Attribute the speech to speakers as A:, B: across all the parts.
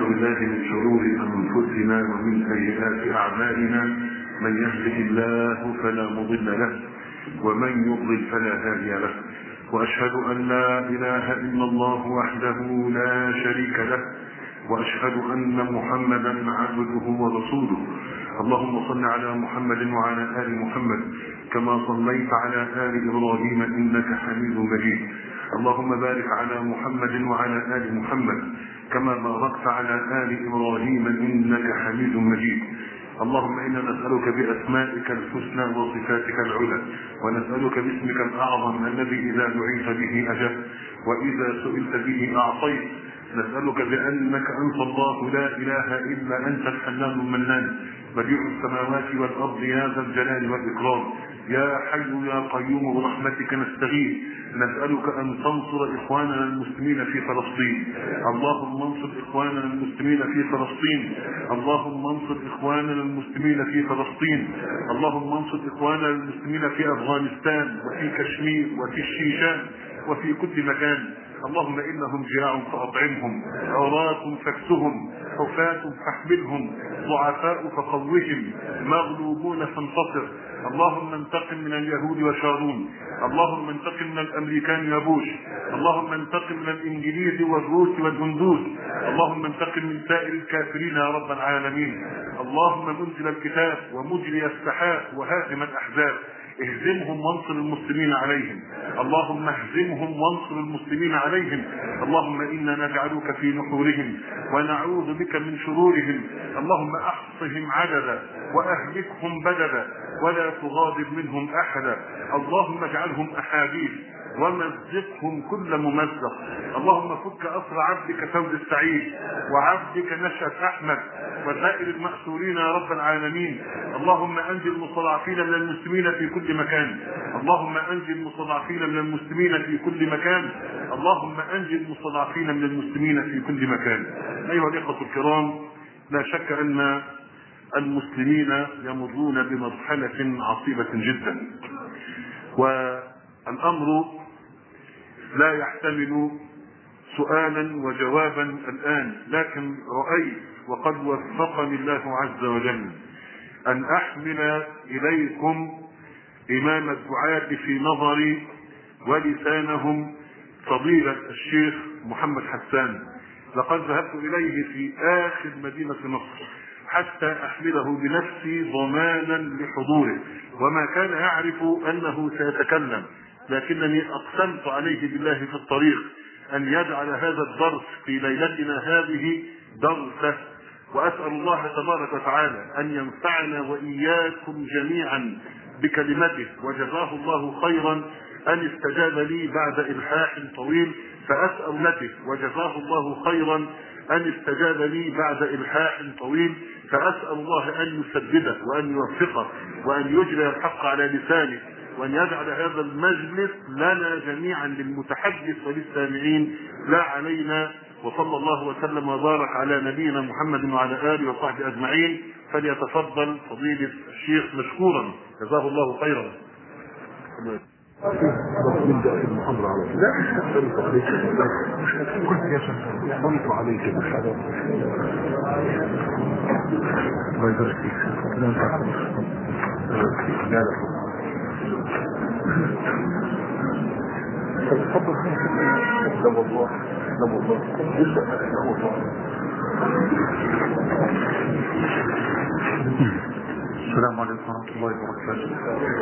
A: بالله من شرور أنفسنا ومن سيئات أعمالنا، من يهده الله فلا مضل له ومن يضلل فلا هادي له، وأشهد أن لا إله إلا الله وحده لا شريك له، وأشهد أن محمدا عبده ورسوله. اللهم صل على محمد وعلى آل محمد كما صليت على آل إبراهيم إنك حميد مجيد. اللهم بارك على محمد وعلى آل محمد كما باركت على آل إبراهيم إنك حميد مجيد. اللهم إنا نسألك بأسمائك الحسنى وصفاتك العلى، ونسألك باسمك الأعظم الذي إذا دعيت به أجبت وإذا سئلت به أعطيت. نسألك بأنك أنت الله لا إله إلا أنت الحنان المنان، بديع السماوات والأرض يا ذا الجلال والإكرام، يا حي يا قيوم برحمتك نستغيث. نسألك أن تنصر إخواننا المسلمين في فلسطين. اللهم انصر إخواننا المسلمين في فلسطين. اللهم انصر إخواننا المسلمين في فلسطين. اللهم انصر إخواننا المسلمين في أفغانستان وفي كشمير وفي الشيشان وفي كل مكان. اللهم إنهم جياع فأطعمهم، عراة فاكسهم، حفاة فاحملهم، ضعفاء فقوهم، مغلوبون فانتصر. اللهم انتقم من اليهود وشارون، اللهم انتقم من الأمريكان وبوش، اللهم انتقم من الإنجليز والروس والهندوس، اللهم انتقم من سائر الكافرين يا رب العالمين. اللهم منزل الكتاب ومجري السحاب وهازم الأحزاب، اهزمهم وانصر المسلمين عليهم. اللهم اهزمهم وانصر المسلمين عليهم. اللهم إنا نجعلك في نحورهم ونعوذ بك من شرورهم. اللهم احصهم عددا واهلكهم بددا ولا تغادر منهم احدا. اللهم اجعلهم احاديث ومزقهم كل ممزق. اللهم فك أسر عبدك فوز السعيد وعبدك نشأة أحمد وسائر المأسورين يا رب العالمين. اللهم أنجي المستضعفين من المسلمين في كل مكان. اللهم أنجي المستضعفين من المسلمين في كل مكان. اللهم أنجي المستضعفين من المسلمين في كل مكان. أيها الإخوة الكرام، لا شك أن المسلمين يمرون بمرحلة عصيبة جدا، والأمر لا يحتمل سؤالا وجوابا الآن، لكن رأيت وقد وفقني الله عز وجل أن أحمل إليكم إمام الدعاة في نظري ولسانهم فضيلة الشيخ محمد حسان. لقد ذهبت إليه في آخر مدينة مصر حتى أحمله بنفسي ضمانا لحضوره، وما كان يعرف أنه سيتكلم، لكنني أقسمت عليه بالله في الطريق أن يجعل هذا الدرس في ليلتنا هذه درسه، وأسأل الله تبارك وتعالى أن ينفعنا وإياكم جميعا بكلمته. وجزاه الله خيرا أن استجاب لي بعد إلحاح طويل، فأسأل لك وجزاه الله خيرا أن استجاب لي بعد إلحاح طويل، فأسأل الله أن يسدده وأن يوفقه وأن يجري الحق على لسانه، وأن يجعل هذا المجلس لنا جميعا للمتحدث وللسامعين لا علينا. وصلى الله وسلم وبارك على نبينا محمد وعلى آله وصحبه أجمعين. فليتفضل فضيلة الشيخ مشكورا، جزاه الله خيرا.
B: نبدأ في المحاضرة على طول. لا مش هتقول تقريبا، كنت يا شيخ ضمت عليك مش هذا. الله يبارك فيك. لا لا تفضل. لا والله لا والله لا والله.
C: السلام عليكم ورحمة الله وبركاته.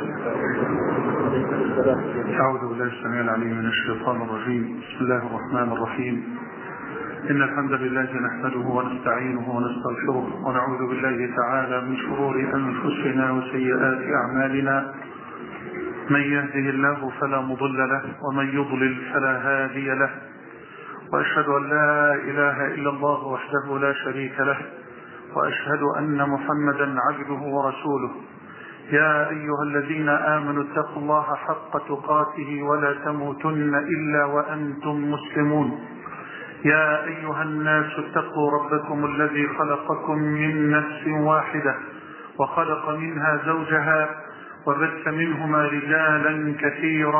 C: أعوذ بالله السميع العليم من الشيطان الرجيم. بسم الله الرحمن الرحيم. إن الحمد لله نحمده ونستعينه ونستغفره، ونعوذ بالله تعالى من شرور أنفسنا وسيئات أعمالنا. من يهده الله فلا مضل له، ومن يضلل فلا هادي له، وأشهد أن لا إله إلا الله وحده لا شريك له، وأشهد أن محمدا عبده ورسوله. يا أيها الذين آمنوا اتقوا الله حق تقاته ولا تموتن إلا وأنتم مسلمون. يا أيها الناس اتقوا ربكم الذي خلقكم من نفس واحدة وخلق منها زوجها وبث منهما رجالا كثيرا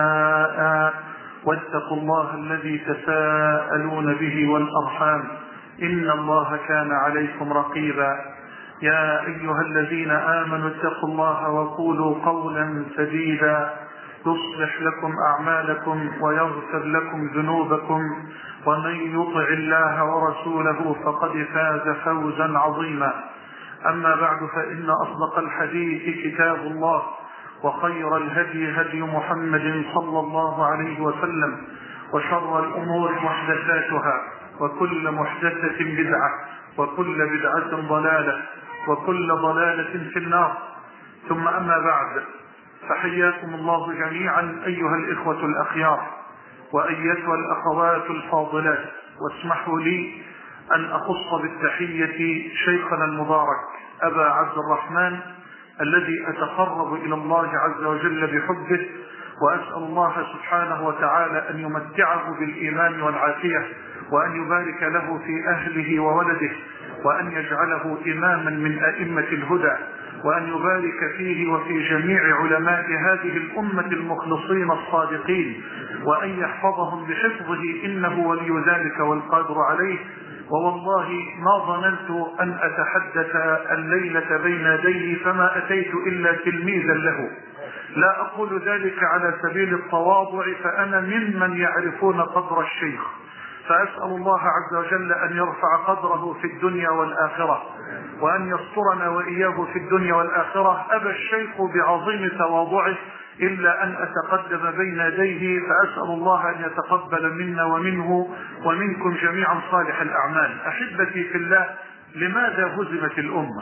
C: ونساء، واتقوا الله الذي تساءلون به والأرحام، إن الله كان عليكم رقيبا. يا أيها الذين آمنوا اتقوا الله وقولوا قولا سديدا يصلح لكم أعمالكم ويغفر لكم ذنوبكم، ومن يطع الله ورسوله فقد فاز فوزا عظيما. أما بعد، فإن أصدق الحديث كتاب الله، وخير الهدي هدي محمد صلى الله عليه وسلم، وشر الأمور محدثاتها، وكل محدثة بدعة، وكل بدعة ضلالة، وكل ضلالة في النار. ثم أما بعد، فحياكم الله جميعا أيها الإخوة الأخيار وأيتها الأخوات الفاضلات. واسمحوا لي أن أخص بالتحية شيخنا المبارك أبا عبد الرحمن، الذي أتقرب إلى الله عز وجل بحبه، وأسأل الله سبحانه وتعالى أن يمتعه بالإيمان والعافية، وأن يبارك له في أهله وولده، وأن يجعله إماما من أئمة الهدى، وأن يبارك فيه وفي جميع علماء هذه الأمة المخلصين الصادقين، وأن يحفظهم بحفظه إنه ولي ذلك والقادر عليه. ووالله ما ظننت أن أتحدث الليلة بين يديه فما أتيت إلا تلميذا له. لا أقول ذلك على سبيل التواضع، فأنا ممن يعرفون قدر الشيخ، فأسأل الله عز وجل أن يرفع قدره في الدنيا والآخرة، وأن يسترنا وإياه في الدنيا والآخرة. أبى الشيخ بعظيم تواضعه إلا أن أتقدم بين يديه، فأسأل الله أن يتقبل منا ومنه ومنكم جميعا صالح الأعمال. أحبتي في الله، لماذا هزمت الأمة؟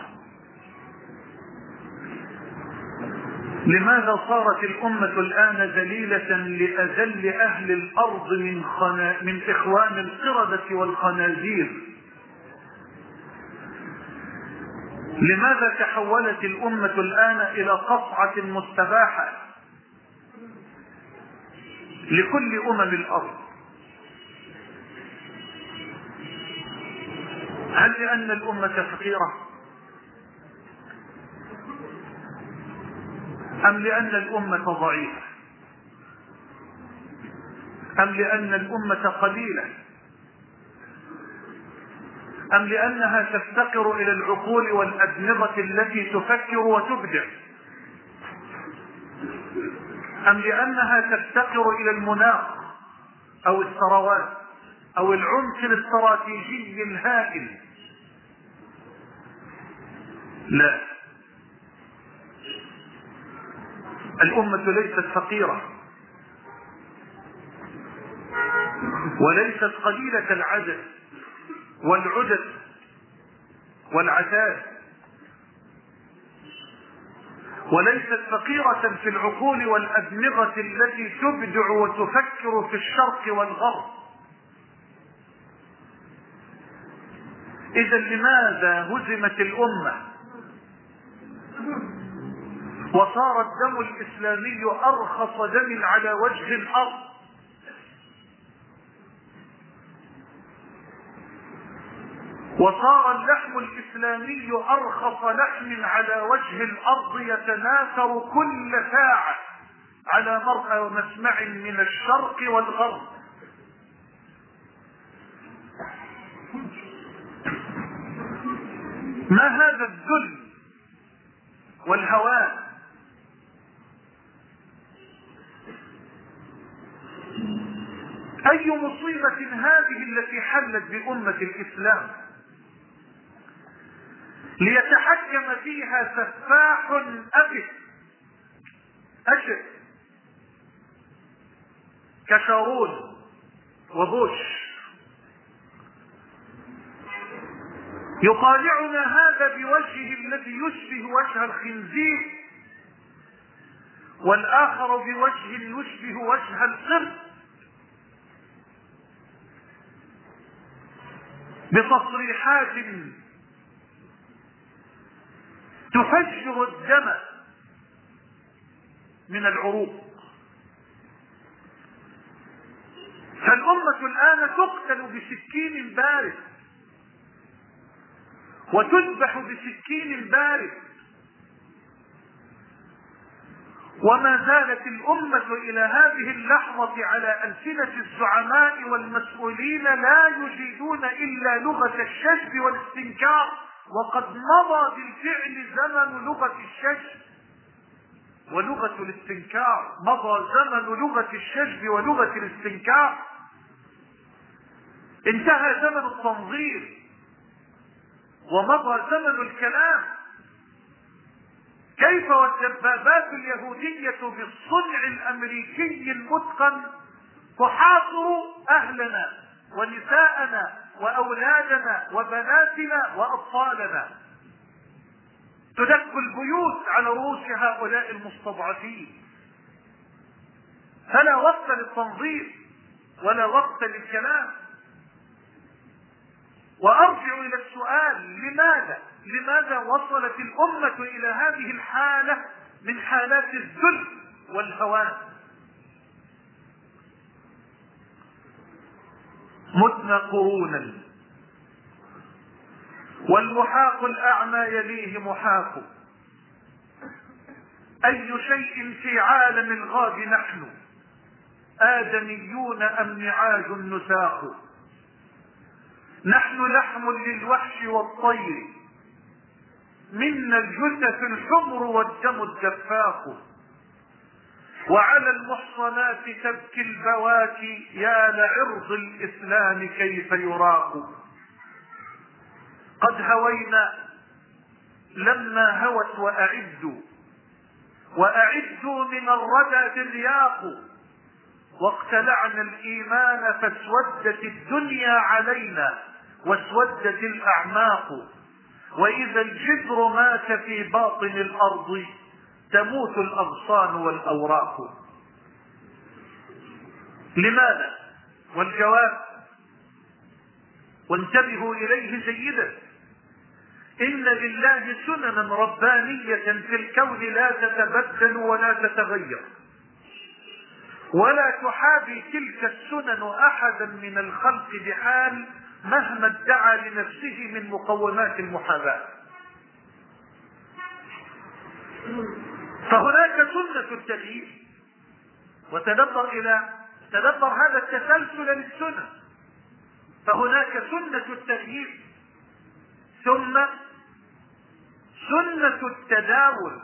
C: لماذا صارت الأمة الآن ذليلة لأذل أهل الأرض من إخوان القردة والخنازير؟ لماذا تحولت الأمة الآن إلى قطعة مستباحة لكل الأرض؟ هل لأن الأمة فقيرة؟ أم لأن الأمة ضعيفة؟ أم لأن الأمة قليلة؟ أم لأنها تفتقر إلى العقول والأدمغة التي تفكر وتبدع؟ أم لأنها تفتقر إلى المناخ أو الثروات أو العمق الاستراتيجي الهائل؟ لا، الأمة ليست فقيرة وليست قليلة العدد والعدد والعتاد، وليست فقيرة في العقول والأدمغة التي تبدع وتفكر في الشرق والغرب. إذا لماذا هزمت الأمة وصار الدم الإسلامي أرخص دم على وجه الأرض؟ وصار اللحم الإسلامي أرخص لحم على وجه الأرض، يتناثر كل ساعة على مرأى ومسمع من الشرق والغرب. ما هذا الذل والهوان؟ أي مصيبة هذه التي حلت بأمة الإسلام ليتحكم فيها سفاح أبث أشر كشارون وبوش؟ يطالعنا هذا بوجهه الذي يشبه وجه الخنزير، والآخر بوجه يشبه وجه القرد، بتصريحات تفجر الدم من العروق. فالأمة الآن تقتل بسكين بارد وتذبح بسكين بارد، وما زالت الأمة إلى هذه اللحظة على ألسنة الزعماء والمسؤولين لا يجيدون إلا لغة الشجب والاستنكار، وقد مضى بالفعل زمن لغة الشجب ولغة الاستنكار، مضى زمن لغة الشجب ولغة الاستنكار، انتهى زمن التنظير ومضى زمن الكلام. كيف والدبابات اليهودية بالصنع الأمريكي المتقن تحاصر أهلنا ونساءنا وأولادنا وبناتنا وأطفالنا، تدك البيوت على رؤوس هؤلاء المستضعفين، فلا وقت للتنظير ولا وقت للكلام. وأرجع إلى السؤال: لماذا وصلت الأمة إلى هذه الحالة من حالات الذل والهوان؟ متنا قرونا والمحاق الأعمى يليه محاق، أي شيء في عالم الغاب نحن، آدميون أم نعاج نساق؟ نحن لحم للوحش والطير، منا الجثث الحمر والدم الدفاق، وعلى المحصنات تبكي البواكي، يا لعرض الإسلام كيف يراق. قد هوينا لما هوت وأعدوا من الردى بالياق، واقتلعنا الإيمان فاسودت الدنيا علينا واسودت الأعماق، وإذا الجذر مات في باطن الأرض تموت الأغصان والأوراق. لماذا؟ والجواب، وانتبهوا إليه جيدا: إن لله سننا ربانية في الكون لا تتبدل ولا تتغير، ولا تحابي تلك السنن أحدا من الخلق بحال مهما ادعى لنفسه من مقومات المحاباة. فهناك سنة التغيير، تدبر هذا التسلسل للسنن. فهناك سنة التغيير، ثم سنة التداول،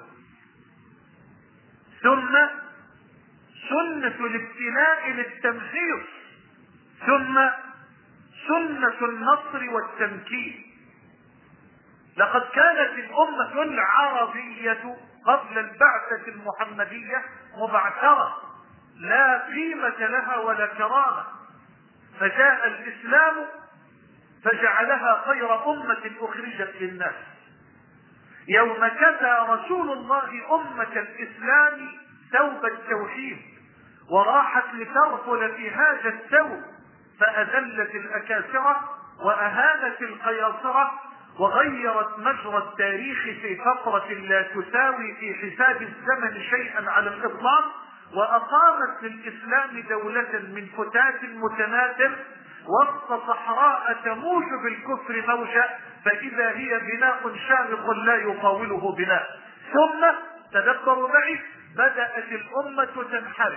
C: ثم سنة الابتلاء للتمحيص، ثم سنة النصر والتمكين. لقد كانت الأمة العربية قبل البعثة المحمدية مبعثرة لا قيمة لها ولا كرامة، فجاء الإسلام فجعلها خير أمة أخرجت للناس. يوم كسى رسول الله أمة الإسلام ثوب التوحيد وراحت لترفل في هذا الثوب، فأذلت الأكاسرة وأهانت القياصرة وغيرت مجرى التاريخ في فترة لا تساوي في حساب الزمن شيئا على الإطلاق، وأقامت للإسلام دولة من فتات متناثر وسط صحراء تموج بالكفر موجا، فإذا هي بناء شامخ لا يطاوله بناء. ثم تدبروا معي: بدأت الأمة تنحرف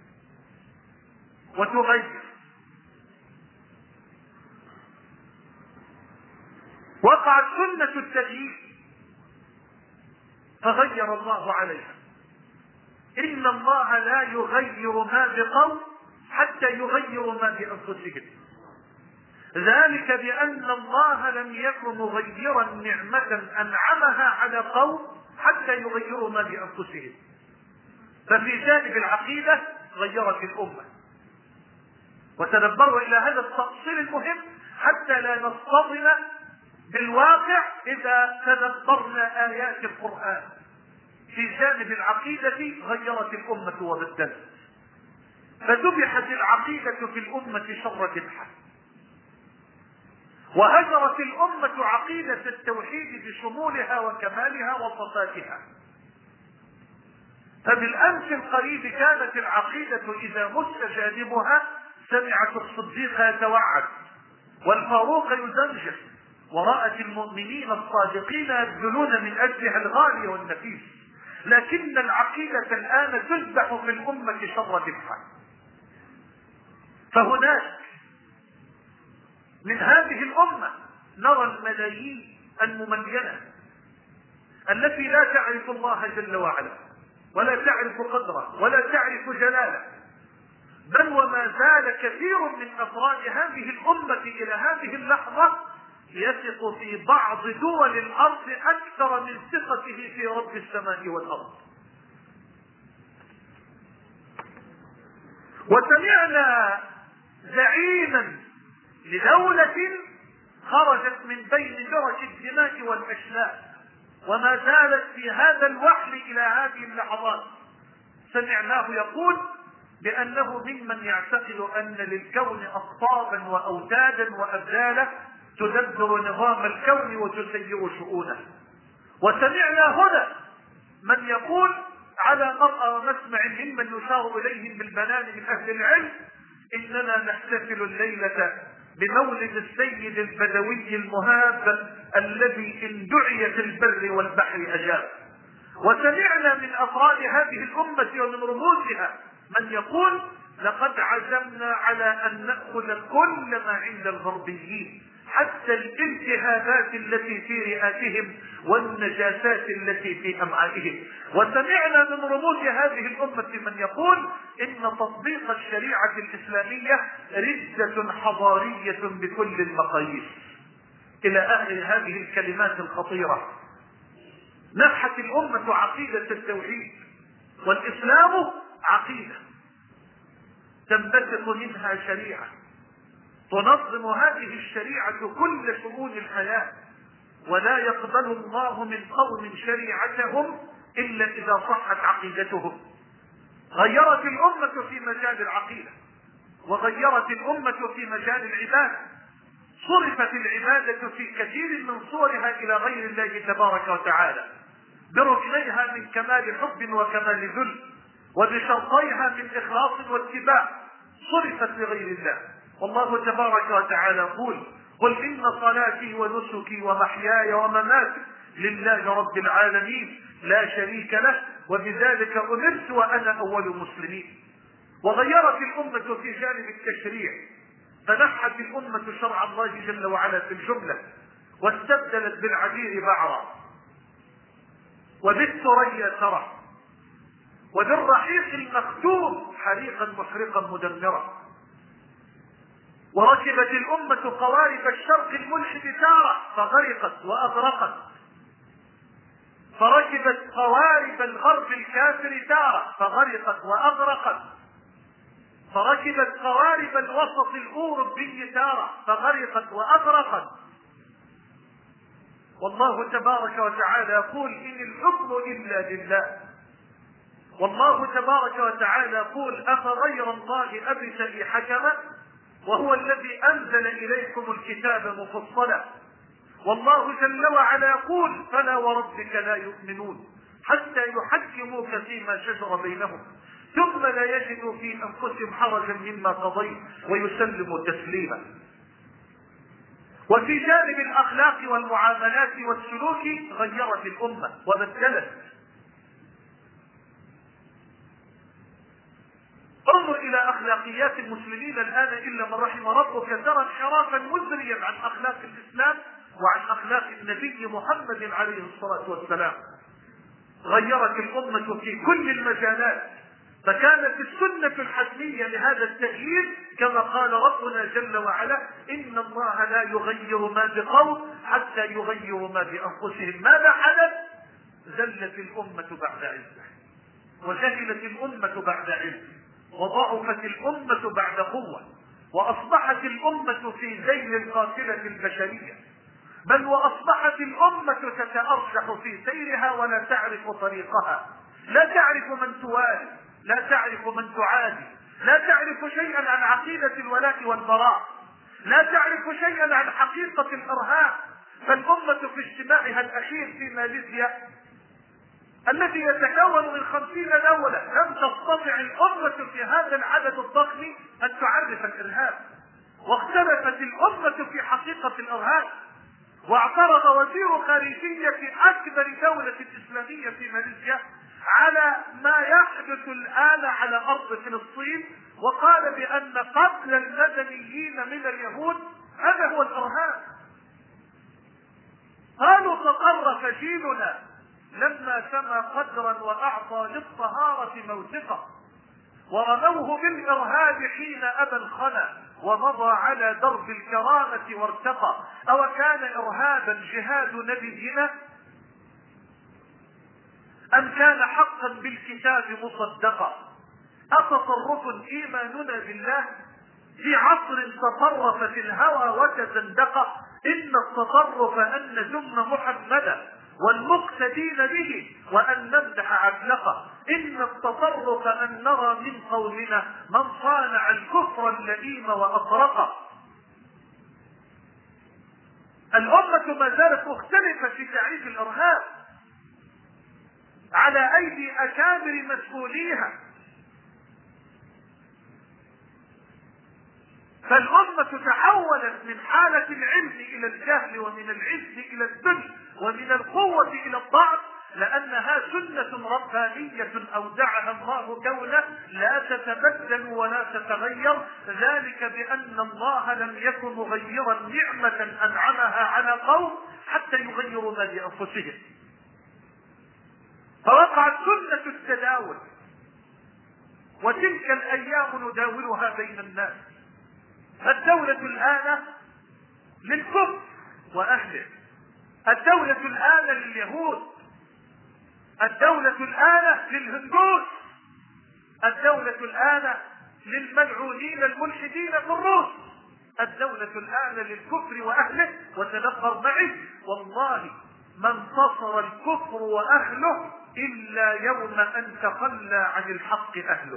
C: وتغير، وقعت سنة التغيير فغير الله عليها. إن الله لا يغير ما بقوم حتى يغيروا ما بأنفسهم، ذلك بأن الله لم يكن مغيرا نعمة أنعمها على قوم حتى يغيروا ما بأنفسهم. ففي جانب العقيدة غيرت الأمة. وتدبروا إلى هذا التفصيل المهم حتى لا نصطدم بالواقع إذا تدبرنا آيات القرآن. في جانب العقيدة غيرت الأمة وبدلت، فذبحت العقيدة في الأمة شر ذبحة، وهجرت الأمة عقيدة التوحيد بشمولها وكمالها وصفاتها. فبالأمس القريب كانت العقيدة إذا مس جانبها سمعت الصديق يتوعد والفاروق يزمجر، ورأت المؤمنين الصادقين يبذلون من أجلها الغالي والنفيس. لكن العقيدة الآن تذبح في الأمة شر ذبحة. فهناك من هذه الأمة نرى الملايين المملينة التي لا تعرف الله جل وعلا ولا تعرف قدره ولا تعرف جلاله، بل وما زال كثير من أفراد هذه الأمة إلى هذه اللحظة يثق في بعض دول الأرض أكثر من ثقته في رب السماء والأرض. وسمعنا زعيما لدولة خرجت من بين درج الدماء والأشلاء وما زالت في هذا الوحل إلى هذه اللحظات، سمعناه يقول بأنه ممن يعتقد أن للكون أقطابا وأوتادا وأبدالا تدبر نظام الكون وتسير شؤونه. وسمعنا هنا من يقول على مرأى ومسمع ممن يشار إليهم بالبنان من أهل العلم إننا نحتفل الليلة بمولد السيد البدوي المهاب الذي إن دعي في البر والبحر أجاب. وسمعنا من أفراد هذه الأمة ومن رموزها من يقول لقد عزمنا على أن نأخذ كل ما عند الغربيين حتى الالتهابات التي في رئاتهم والنجاسات التي في أمعائهم. وسمعنا من رموز هذه الأمة من يقول إن تطبيق الشريعة الإسلامية ردة حضارية بكل المقاييس، إلى آخر هذه الكلمات الخطيرة. نفحت الأمة عقيدة التوحيد، والإسلام عقيدة تنبثق منها شريعة تنظم هذه الشريعة كل شؤون الحياة، ولا يقبل الله من قوم شريعتهم إلا إذا صحت عقيدتهم. غيرت الأمة في مجال العقيدة، وغيرت الأمة في مجال العبادة. صرفت العبادة في كثير من صورها إلى غير الله تبارك وتعالى بركنيها من كمال حب وكمال ذل، وبشرطيها من إخلاص واتباع صرفت لغير الله. والله تبارك وتعالى يقول قل إن صلاتي ونسكي ومحياي ومماتي لله رب العالمين لا شريك له وبذلك أمرت وأنا أول المسلمين. وغيرت الأمة في جانب التشريع، فنحت الأمة شرع الله جل وعلا في الجملة، واستبدلت بالعبير بعرا وبالثريا سرى وبالرحيق المختوم حريقا محرقا مدمرا. وركبت الأمة قوارب الشرق الملحد تارة فغرقت وأغرقت، فركبت قوارب الغرب الكافر تارة فغرقت وأغرقت، فركبت قوارب الوسط الأوروبي تارة فغرقت وأغرقت. والله تبارك وتعالى يقول إن الحكم إلا لله. والله تبارك وتعالى يقول أفغير الله أبتغي حكما وهو الذي أنزل إليكم الكتاب مفصلا. والله جل وعلا يقول فلا وربك لا يؤمنون حتى يحكموك فيما شجر بينهم ثم لا يجدوا في أنفسهم حرجا مما قضيت ويسلموا تسليما. وفي جانب الأخلاق والمعاملات والسلوك غيرت الأمة وبدلت. انظر إلى أخلاقيات المسلمين الآن إلا من رحم ربك ترى انحرافا مزريا عن أخلاق الإسلام وعن أخلاق النبي محمد عليه الصلاة والسلام. غيرت الأمة في كل المجالات، فكانت السنة الحتمية لهذا التغيير كما قال ربنا جل وعلا إن الله لا يغير ما بقوم حتى يغيروا ما بأنفسهم. ماذا حدث؟ زلت الأمة بعد عزة، وجهلت الأمة بعد علم، وضعفت الأمة بعد قوة، وأصبحت الأمة في ذيل القافلة البشرية، بل وأصبحت الأمة تتأرجح في سيرها ولا تعرف طريقها، لا تعرف من توالي، لا تعرف من تعادي، لا تعرف شيئا عن عقيدة الولاء والبراء، لا تعرف شيئا عن حقيقة الإرهاب. فالأمة في اجتماعها الأخير في ماليزيا الذي يتكون من 50 دولة لم تستطع الأمة في هذا العدد الضخم أن تعرف الإرهاب، واختلفت الأمة في حقيقة الإرهاب. واعترض وزير خارجية أكبر دولة إسلامية في ماليزيا على ما يحدث الآن على أرض فلسطين، وقال بأن قتل المدنيين من اليهود هذا هو الإرهاب. قالوا تطرف جيلنا لما سمى قدرا وأعطى للطهارة موثقة، ورموه بالإرهاب حين أبى الخنا ومضى على درب الكرامة وارتقى. أو كان إرهابا جهاد نبينا أم كان حقا بالكتاب مصدقا؟ أتطرف إيماننا بالله في عصر تطرفت الهوى وتزندق؟ إن التطرف أن نذم محمدا والمقتدين به وأن نمدح عبلقه. إن التطرف أن نرى من قومنا من صانع الكفر اللئيم وأطرقه. الأمة ما زالت مختلفة في تعريف الإرهاب على أيدي أكابر مسؤوليها، فالأمة تحولت من حالة العلم إلى الجهل، ومن العز إلى الذل، ومن القوة إلى الضعف، لأنها سنة ربانية أودعها الله كونه لا تتبدل ولا تتغير، ذلك بأن الله لم يكن مغيرا نعمة أنعمها على قوم حتى يغيروا ما بأنفسهم. فوقعت سنة التداول، وتلك الأيام نداولها بين الناس. الدولة الآن للكفر وأهله، الدولة الآن لليهود، الدولة الآن للهندوس، الدولة الآن للملعونين الملحدين في الروس، الدولة الآن للكفر وأهله. وتذكر معي والله ما انتصر الكفر وأهله إلا يوم أن تخلى عن الحق أهله.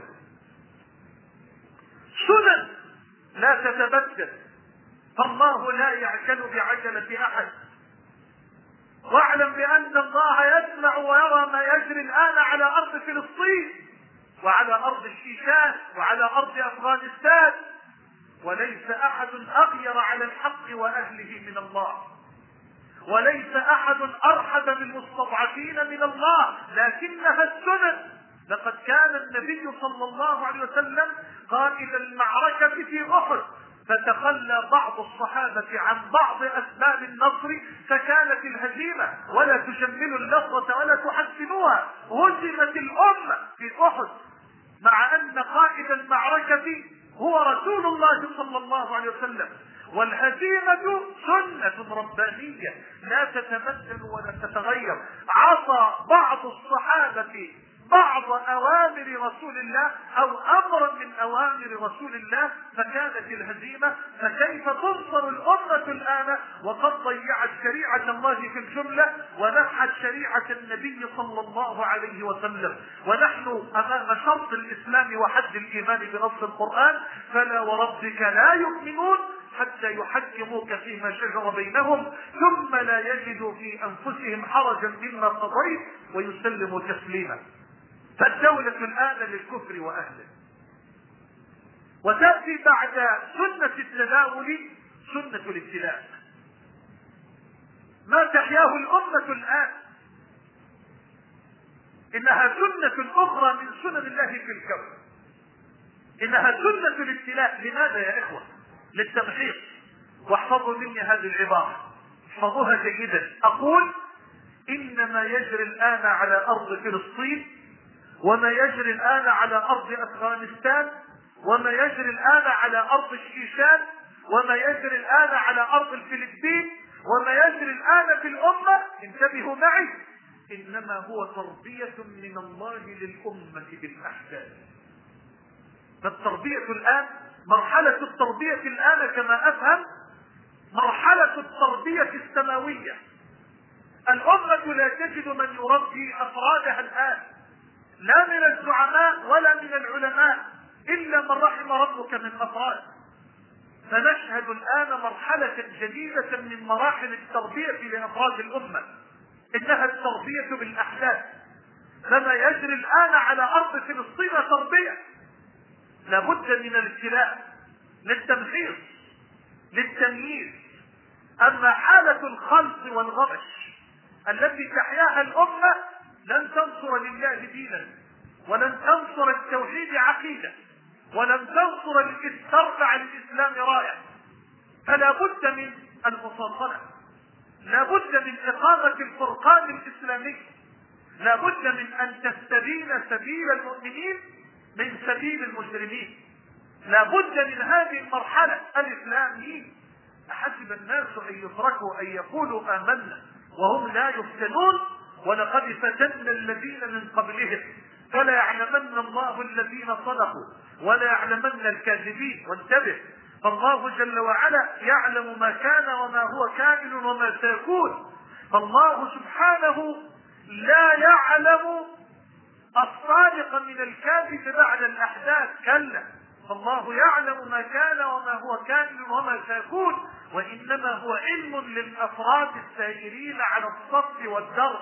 C: سنن لا تتبدل، فالله لا يعجل بعجلة أحد. واعلم بأن الله يسمع ويرى ما يجري الآن على أرض فلسطين وعلى أرض الشيشان وعلى أرض أفغانستان، وليس أحد أغير على الحق وأهله من الله، وليس أحد أرحب بالمستضعفين من الله، لكنها السنن. لقد كان النبي صلى الله عليه وسلم قائد المعركة في أحد، فتخلى بعض الصحابة عن بعض أسباب النصر فكانت الهزيمة. ولا تجملوا اللفظة ولا تحسنوها، هزمت الأمة في أحد مع أن قائد المعركة هو رسول الله صلى الله عليه وسلم. والهزيمة سنة ربانية لا تتبدل ولا تتغير. عصى بعض الصحابة بعض أوامر رسول الله أو أمرا من أوامر رسول الله فكانت الهزيمة. فكيف تنصر الأمة الآن وقد ضيعت شريعة الله في الجملة ونحت شريعة النبي صلى الله عليه وسلم؟ ونحن أمام شرط الإسلام وحد الإيمان بنص القرآن: فلا وربك لا يؤمنون حتى يحكموك فيما شجر بينهم ثم لا يجدوا في أنفسهم حرجا مما قضيت ويسلموا تسليما. فالدولة الآن للكفر وأهله. وتأتي بعد سنة التداول سنة الابتلاء، ما تحياه الأمة الآن إنها سنة أخرى من سنن الله في الكون، إنها سنة الابتلاء. لماذا يا إخوة؟ للتمحيص. واحفظوا مني هذه العبارة، احفظوها جيدا. أقول إنما يجري الآن على أرض فلسطين، وما يجري الآن على أرض أفغانستان، وما يجري الآن على أرض الشيشان، وما يجري الآن على أرض الفلبين، وما يجري الآن في الأمة، انتبهوا معي، إنما هو تربية من الله للأمة بالأحداث. فالتربية الآن، مرحلة التربية الآن كما أفهم مرحلة التربية السماوية. الأمة لا تجد من يربي أفرادها الآن، لا من الزعماء ولا من العلماء، إلا من رحم ربك من أفراد. فنشهد الآن مرحلة جديدة من مراحل التربية لأفراد الأمة، إنها التربية بالأحداث. فما يجري الآن على أرض فلسطين تربية، لابد من الابتلاء للتمحيص للتمييز. أما حالة الخلط والغبش التي تحياها الأمة لن تنصر لله دينا، ولن تنصر التوحيد عقيدة، ولن ترفع الإسلام راية. فلا بد من المفاصلة، لا بد من إقامة الفرقان الإسلامي، لا بد من أن تستبين سبيل المؤمنين من سبيل المجرمين. لا بد من هذه المرحلة الإسلامية. أحسب الناس أن يتركوا أن يقولوا آمنا وهم لا يفتنون؟ ولقد فتنا الذين من قبلهم فلا يعلمن الله الذين صدقوا ولا يعلمن الكاذبين. وانتبه، فالله جل وعلا يعلم ما كان وما هو كائن وما سيكون. فالله سبحانه لا يعلم الصادق من الكاذب بعد الأحداث، كلا، فالله يعلم ما كان وما هو كائن وما سيكون، وإنما هو علم للأفراد السائرين على الصف والدرب،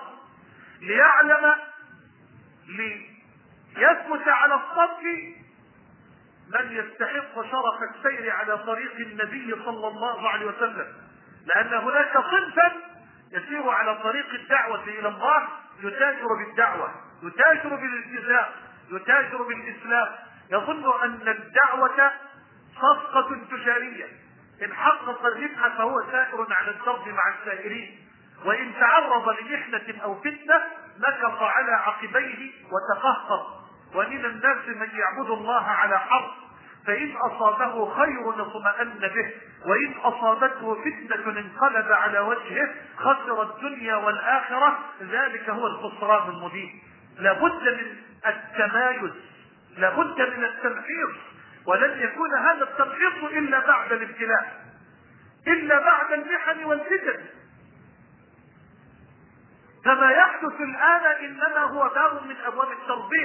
C: ليثبت على الصف من يستحق شرف السير على طريق النبي صلى الله عليه وسلم. لأن هناك صنفا يسير على طريق الدعوة إلى الله، يتاجر بالدعوة، يتاجر بالالتزام، يتاجر بالإسلام، يظن أن الدعوة صفقة تجارية، إن حقق الربح فهو سائر على الدرب مع السائرين، وإن تعرض لمحنة أو فتنة نكص على عقبيه وتقهقر. ومن الناس من يعبد الله على حرف، فإن أصابه خير اطمأن به، وإن أصابته فتنة انقلب على وجهه، خسر الدنيا والآخرة، ذلك هو الخسران المبين. لابد من التمايز، لابد من التمحيص، ولن يكون هذا التمحيص إلا بعد الابتلاء، إلا بعد المحن والفتن. فما يحدث الآن إنما هو باب من أبواب التربية.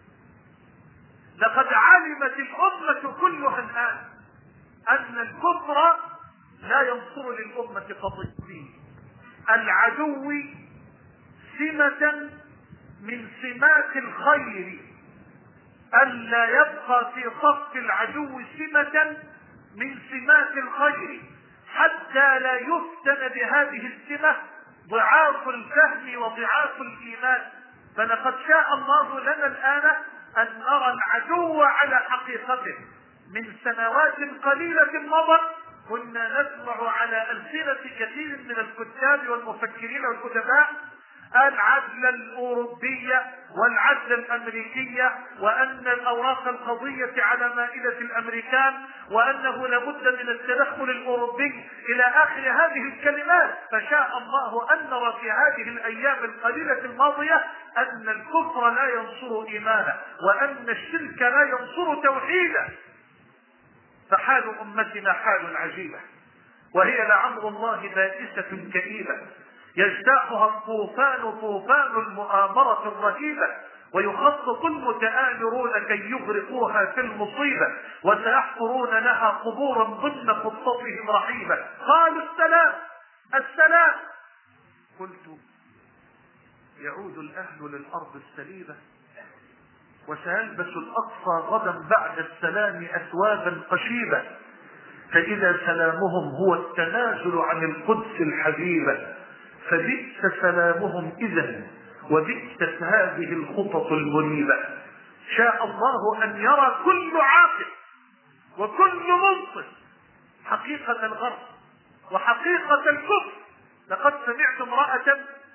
C: لقد علمت الأمة كلها الآن أن الكفر لا ينصر للأمة قضيتين. العدو سمة من سمات الخير، ألا يبقى في صف العدو سمة من سمات الخير حتى لا يفتن بهذه السمة ضعاف الفهم وضعاف الإيمان. فلقد شاء الله لنا الآن أن نرى العدو على حقيقته. من سنوات قليلة مضت كنا نسمع على ألسنة كثير من الكتاب والمفكرين والكتباء العدل الأوروبية والعدل الأمريكية، وأن الأوراق القضية على مائدة الأمريكان، وأنه لابد من التدخل الأوروبي إلى آخر هذه الكلمات. فشاء الله أن نرى في هذه الأيام القليلة الماضية أن الكفر لا ينصر إيمانه، وأن الشرك لا ينصر توحيده. فحال أمتنا حال عجيبة، وهي لعمر الله بائسة كئيبة، يجتاحها الطوفان طوفان المؤامرة الرهيبة، ويخطط المتآمرون كي يغرقوها في المصيبة، وسيحفرون لها قبورا ضمن خطتهم رحيبة. قالوا السلام السلام، قلت يعود الأهل للأرض السليبة، وسيلبس الأقصى غدا بعد السلام أثوابا قشيبة، فإذا سلامهم هو التنازل عن القدس الحبيبة، فبئس سلامهم إذن وبئست هذه الخطط المريبة. شاء الله أن يرى كل عاقل وكل منصف حقيقة الغرب وحقيقة الكفر. لقد سمعت امرأة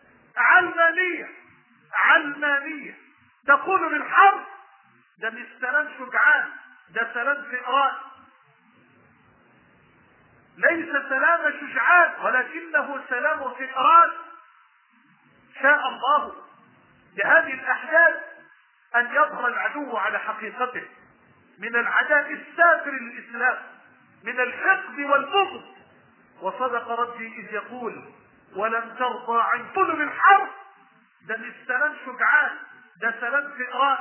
C: علمانية تقول للحرب ده مش سلام شجعان، ده سلام فئران. ليس سلام شجعان ولكنه سلام فئران. شاء الله بهذه الأحداث أن يظهر العدو على حقيقته من العداء السافر للإسلام، من الحقد والبغض. وصدق ربي إذ يقول ولن ترضى عن كل الحرب، ده مش سلام شجعان، ده سلام فئران.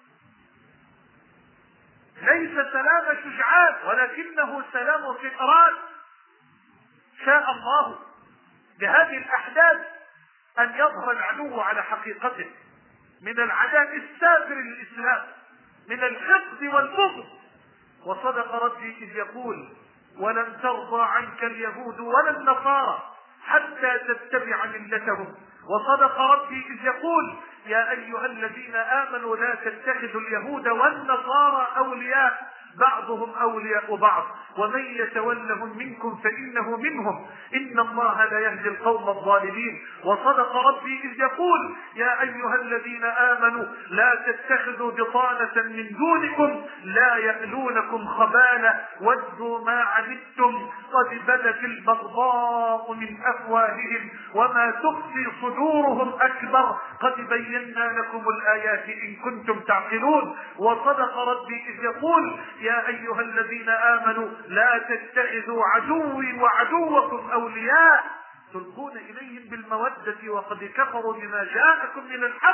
C: ليس سلام شجعان ولكنه سلام فئران. شاء الله بهذه الأحداث أن يظهر العدو على حقيقته من العداء السافر للإسلام، من الحقد والبغض. وصدق ربي إذ يقول ولن ترضى عنك اليهود ولا النصارى حتى تتبع ملتهم. وصدق ربي إذ يقول
D: يا أيها الذين آمنوا لا تتخذوا اليهود والنصارى أولياء بعضهم أولياء بعض ومن يتولهم منكم فإنه منهم إن الله لا يهدي القوم الظالمين. وصدق ربي إذ يقول يا أيها الذين آمنوا لا تتخذوا بطانة من دونكم لا يألونكم خبالا ودوا ما عنتم قد بدت البغضاء من أفواههم وما تخفي صدورهم أكبر قد بينا لكم الآيات إن كنتم تعقلون. وصدق ربي إذ يقول يا أيها الذين آمنوا لا تتخذوا عدوي وعدوكم أولياء تلقون إليهم بالمودة وقد كفروا بما جاءكم من الحق.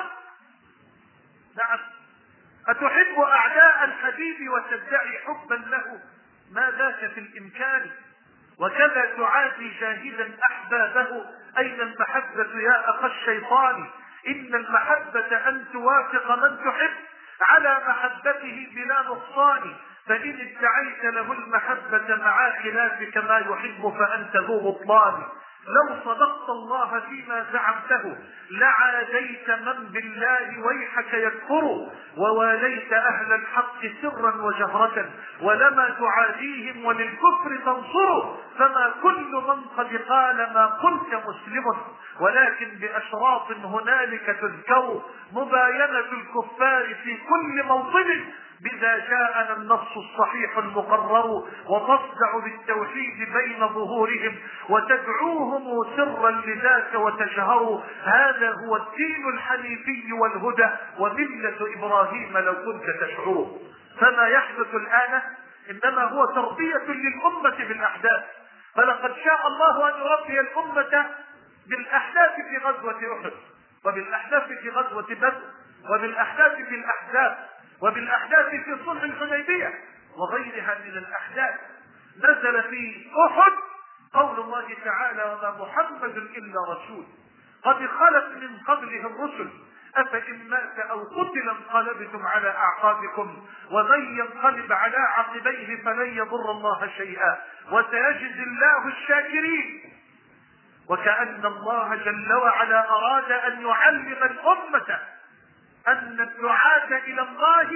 D: نعم، أتحب أعداء الحبيب وتدعي حبا له؟ ما ذاك في الإمكان. وكذا تعادي جاهدا أحبابه أين المحبة يا أخ الشيطان؟ إن المحبة أن توافق من تحب على محبته بلا نقصان فإن ادعيت له المحبة مع خلافك ما يحب فأنت ذو بطلان. لو صدقت الله فيما زعمته لعاديت من بالله ويحك يكفر وواليت أهل الحق سرا وجهرة ولما تعاديهم وللكفر تنصر فما كل من قد قال ما قلت مسلم ولكن بأشراط هنالك تذكر مباينة الكفار في كل موطن بذا جاءنا النص الصحيح المقرر وتصدع بالتوحيد بين ظهورهم وتدعوهم سرا لذاك وتجهروا هذا هو الدين الحنيفي والهدى وملة إبراهيم لو كنت تشعر. فما يحدث الآن إنما هو تربية للأمة بالأحداث فلقد شاء الله أن يربي الأمة بالأحداث في غزوة أحد وبالأحداث في غزوة بدر وبالأحداث في الأحزاب وبالأحداث في صلح الحديبية وغيرها من الأحداث. نزل في أحد قول الله تعالى وما محمد إلا رسول قد خلت من قبله الرسل أفإن مات أو قتل انقلبتم على أعقابكم ومن ينقلب على عقبيه فلن يضر الله شيئا وسيجزي الله الشاكرين. وكأن الله جل وعلا أراد أن يعلم الأمة أن الدعاة إلى الله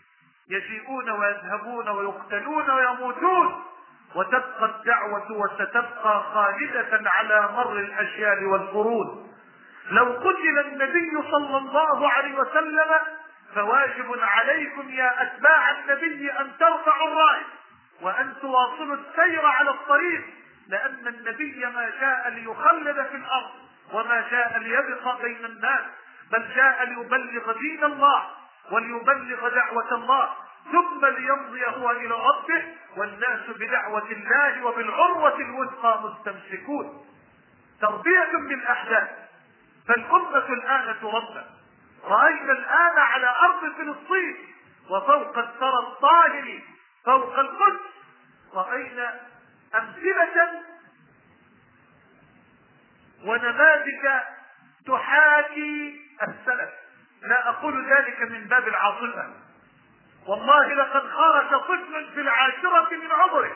D: يجيئون ويذهبون ويقتلون ويموتون وتبقى الدعوة وستبقى خالدة على مر الأجيال والقرون. لو قتل النبي صلى الله عليه وسلم فواجب عليكم يا أتباع النبي أن ترفعوا الراية وأن تواصلوا السير على الطريق لأن النبي ما جاء ليخلد في الأرض وما جاء ليبقى بين الناس بل جاء ليبلغ دين الله وليبلغ دعوة الله ثم ليمضي هو إلى ربه والناس بدعوة الله وبالعروة الوثقى مستمسكون. تربية بالأحداث. فالأمة الآن تربى. رأينا الآن على أرض فلسطين وفوق الثرى الطاهر فوق القدس رأينا أمثلة ونماذج تحاكي السلف. لا أقول ذلك من باب العاطفة والله لقد خرج طفل في العاشرة من عمره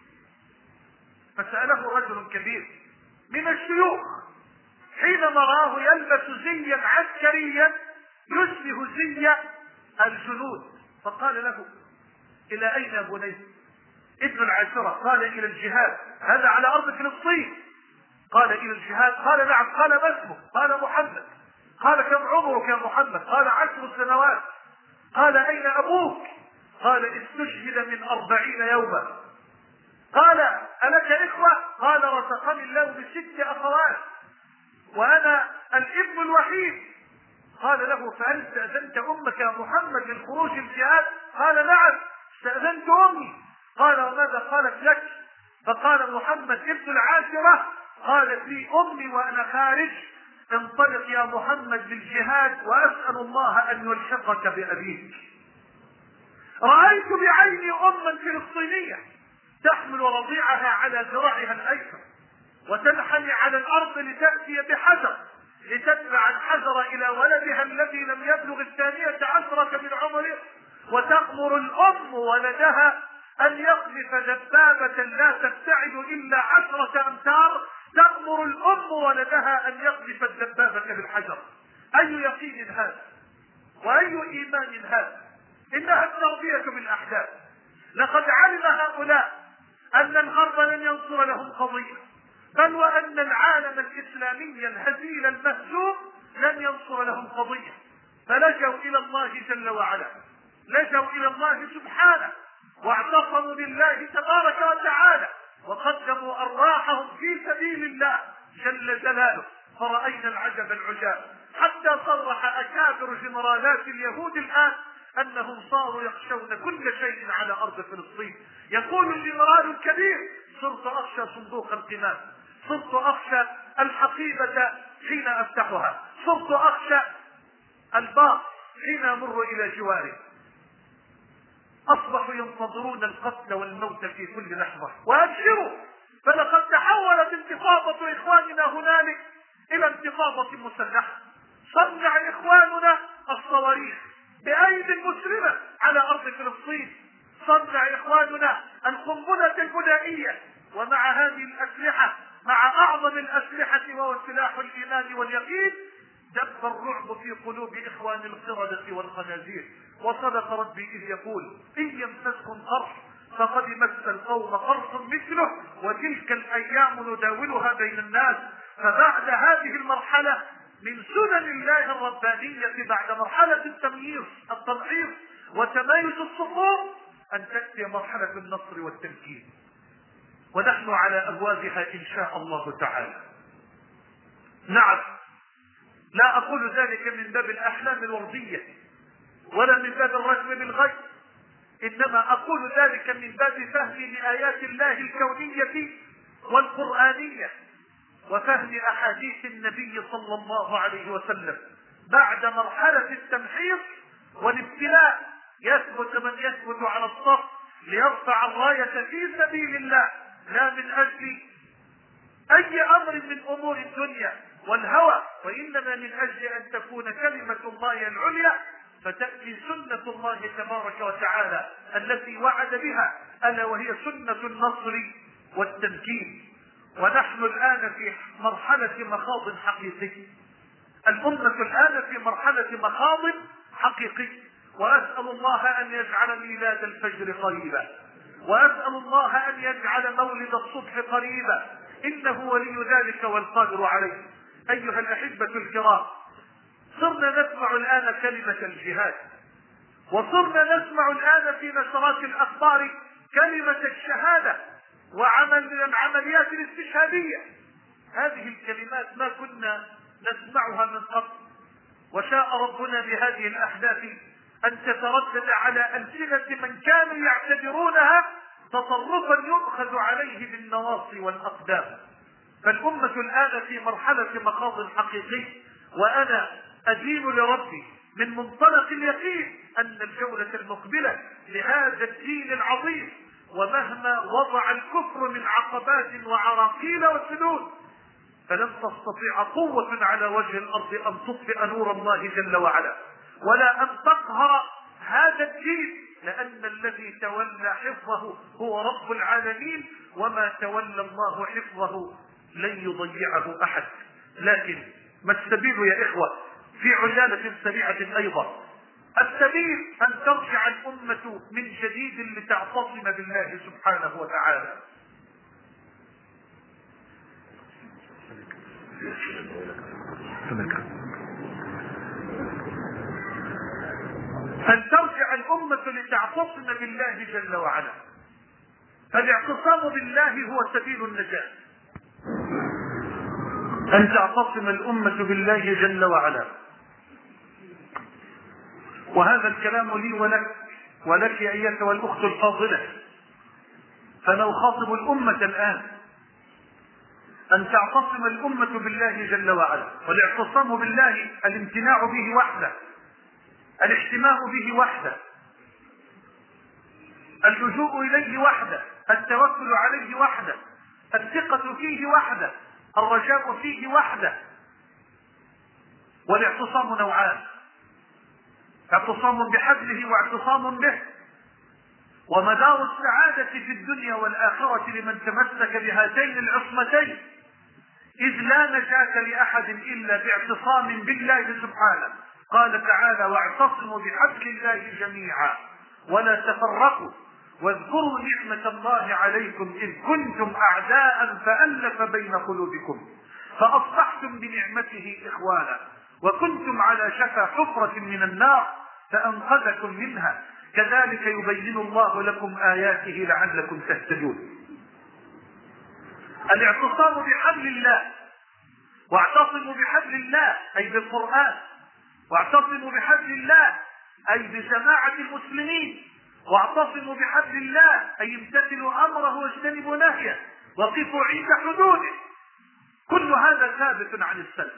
D: فسأله رجل كبير من الشيوخ حينما راه يلبس زيا عسكريا يشبه زي الجنود فقال له إلى أين يا بني؟ ابن العاشرة. قال إلى الجهاد. هذا على أرض فلسطين. قال إلى الجهاد. قال نعم. قال ما اسمه؟ قال محمد. قال كم عمرك يا محمد؟ قال 10 سنوات. قال أين أبوك؟ قال استشهد من 40 يوما. قال ألك إخوة؟ قال رزقني الله ب6 أخوات وأنا الابن الوحيد. قال له فهل استأذنت أمك يا محمد للخروج الجهاد؟ قال نعم استأذنت أمي. قال وماذا قالت لك؟ فقال محمد ابن العاشرة قالت لي أمي وأنا خارج انطلق يا محمد للجهاد وأسأل الله أن يلحقك بأبيك. رأيت بعيني أما فلسطينية تحمل رضيعها على ذراعها الأيسر وتنحني على الأرض لتأتي بحجر لتدفع الحجر إلى ولدها الذي لم يبلغ 12 من عمره وتأمر الأم ولدها أن يقذف دبابة لا تبتعد إلا 10 أمتار. تأمر الأم ولدها أن يقذف الدبابة بالحجر. أي يقين هذا وأي إيمان هذا؟ إنها التربية بالأحداث. لقد علم هؤلاء أن الغرب لن ينصر لهم قضية، بل وأن العالم الإسلامي الهزيل المهزوم لن ينصر لهم قضية، فلجوا إلى الله جل وعلا، لجوا إلى الله سبحانه، واعتصموا بالله تبارك وتعالى، وقدموا أرواحهم في سبيل الله جل جلاله. فرأينا العجب العجاب، حتى صرح أكابر جنرالات اليهود الآن أنهم صاروا يخشون كل شيء على أرض فلسطين. يقول الجنرال الكبير: صرت أخشى صندوق القمام، صرت أخشى الحقيبة حين أفتحها، صرت أخشى الباص حين أمر إلى جواره. أصبحوا ينتظرون القتل والموت في كل لحظة. وأبشروا، فلقد تحولت انتفاضة إخواننا هنالك إلى انتفاضة مسلحة. صنع إخواننا الصواريخ بأيدي مسلمة على أرض فلسطين، صنع إخواننا القنبلة البدائية، ومع هذه الأسلحة، مع أعظم الأسلحة وهو سلاح الإيمان واليقين، دب الرعب في قلوب إخوان القردة والخنازير. وصدق ربي إذ يقول: إن يمسسكم قرح فقد مس القوم قرح مثله وتلك الأيام نداولها بين الناس. فبعد هذه المرحلة من سنن الله الربانية، بعد مرحلة التمييز وتمايز الصفوف، أن تأتي مرحلة النصر والتمكين، ونحن على أبوابها إن شاء الله تعالى. نعم، لا أقول ذلك من باب الأحلام الوردية ولا من باب الرجم بالغيب، إنما أقول ذلك من باب فهم لآيات الله الكونية والقرآنية، وفهم أحاديث النبي صلى الله عليه وسلم. بعد مرحلة التمحيص والابتلاء يثبت من يثبت على الصف ليرفع الراية في سبيل الله، لا من أجل أي أمر من أمور الدنيا والهوى، وإنما من أجل أن تكون كلمة الله العليا، فتأتي سنة الله تبارك وتعالى التي وعد بها، ألا وهي سنة النصر والتمكين. ونحن الآن في مرحلة مخاض حقيقي، الأمة الآن في مرحلة مخاض حقيقي، وأسأل الله أن يجعل ميلاد الفجر قريبا، وأسأل الله أن يجعل مولد الصبح قريبا، إنه ولي ذلك والقادر عليه. أيها الأحبة الكرام، صرنا نسمع الآن كلمة الجهاد، وصرنا نسمع الآن في نشرات الأخبار كلمة الشهادة والعمليات الاستشهادية. هذه الكلمات ما كنا نسمعها من قبل، وشاء ربنا بهذه الأحداث أن تتردد على ألسنة من كانوا يعتبرونها تطرفا يؤخذ عليه بالنواصي والأقدام. فالأمة الآن في مرحلة مخاض حقيقي، وأنا أدين لربي من منطلق اليقين أن الجولة المقبلة لهذا الدين العظيم، ومهما وضع الكفر من عقبات وعراقيل وسدود، فلن تستطيع قوة على وجه الأرض أن تطفئ نور الله جل وعلا، ولا أن تقهر هذا الدين، لأن الذي تولى حفظه هو رب العالمين، وما تولى الله حفظه لن يضيعه أحد. لكن ما السبيل يا إخوة؟ في عجالة سريعة أيضا، السبيل أن ترجع الأمة من جديد لتعتصم بالله سبحانه وتعالى. أن ترجع الأمة لتعتصم بالله جل وعلا، فالاعتصام بالله هو سبيل النجاة. أن تعتصم الأمة بالله جل وعلا، وهذا الكلام لي ولك أيتها الأخت الفاضلة. فأنا أخاطب الأمة الآن أن تعتصم الأمة بالله جل وعلا، والاعتصام بالله الامتناع به وحده، الاحتماء به وحده، اللجوء إليه وحده، التوكل عليه وحده، الثقة فيه وحده، الرجاء فيه وحده. والاعتصام نوعان: اعتصام بحبله واعتصام به. ومدار السعادة في الدنيا والآخرة لمن تمسك بهاتين العصمتين، إذ لا لا نجاة لأحد إلا باعتصام بالله سبحانه. قال تعالى: واعتصموا بحبل الله جميعا ولا تفرقوا واذكروا نعمة الله عليكم إذ كنتم أعداء فألف بين قلوبكم فأصبحتم بنعمته إخوانا وكنتم على شفا حفرة من النار فأنقذكم منها كذلك يبين الله لكم آياته لعلكم تهتدون. الاعتصام بحبل الله، واعتصموا بحبل الله أي بالقرآن، واعتصموا بحبل الله أي بجماعة المسلمين، واعتصموا بحبل الله أي امتثلوا أمره واجتنبوا نهيه وقفوا عند حدوده. كل هذا ثابت عن السلف.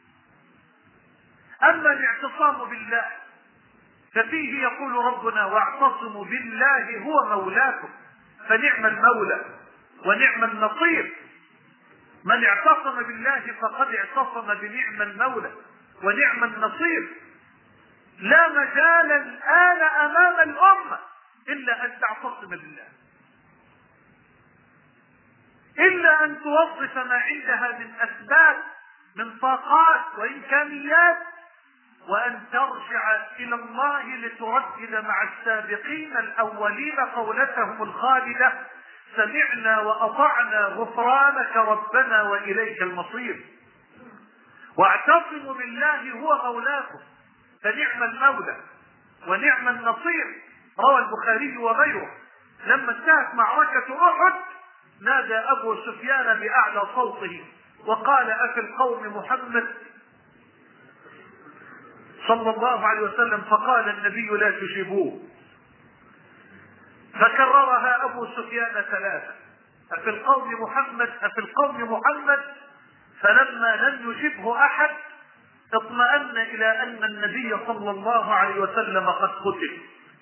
D: أما الاعتصام بالله ففيه يقول ربنا: واعتصموا بالله هو مولاكم فنعم المولى ونعم النصير. من اعتصم بالله فقد اعتصم بنعم المولى ونعم النصير. لا مجال الآن أمام الأمة إلا أن تعتصم بالله، إلا أن توظف ما عندها من أسباب من طاقات وإمكانيات وأن ترجع إلى الله لتردد مع السابقين الأولين قولتهم الخالدة: سمعنا وأطعنا غفرانك ربنا وإليك المصير. واعتصموا بالله هو مولاكم فنعم المولى ونعم النصير. روى البخاري وغيره: لما انتهت معركة أحد نادى أبو سفيان بأعلى صوته وقال: أفي القوم محمد صلى الله عليه وسلم؟ فقال النبي: لا تجيبوه. فكررها أبو سفيان ثلاثة: أفي القوم محمد أفي القوم محمد. فلما لم يجبه أحد اطمأن إلى أن النبي صلى الله عليه وسلم قد قتل،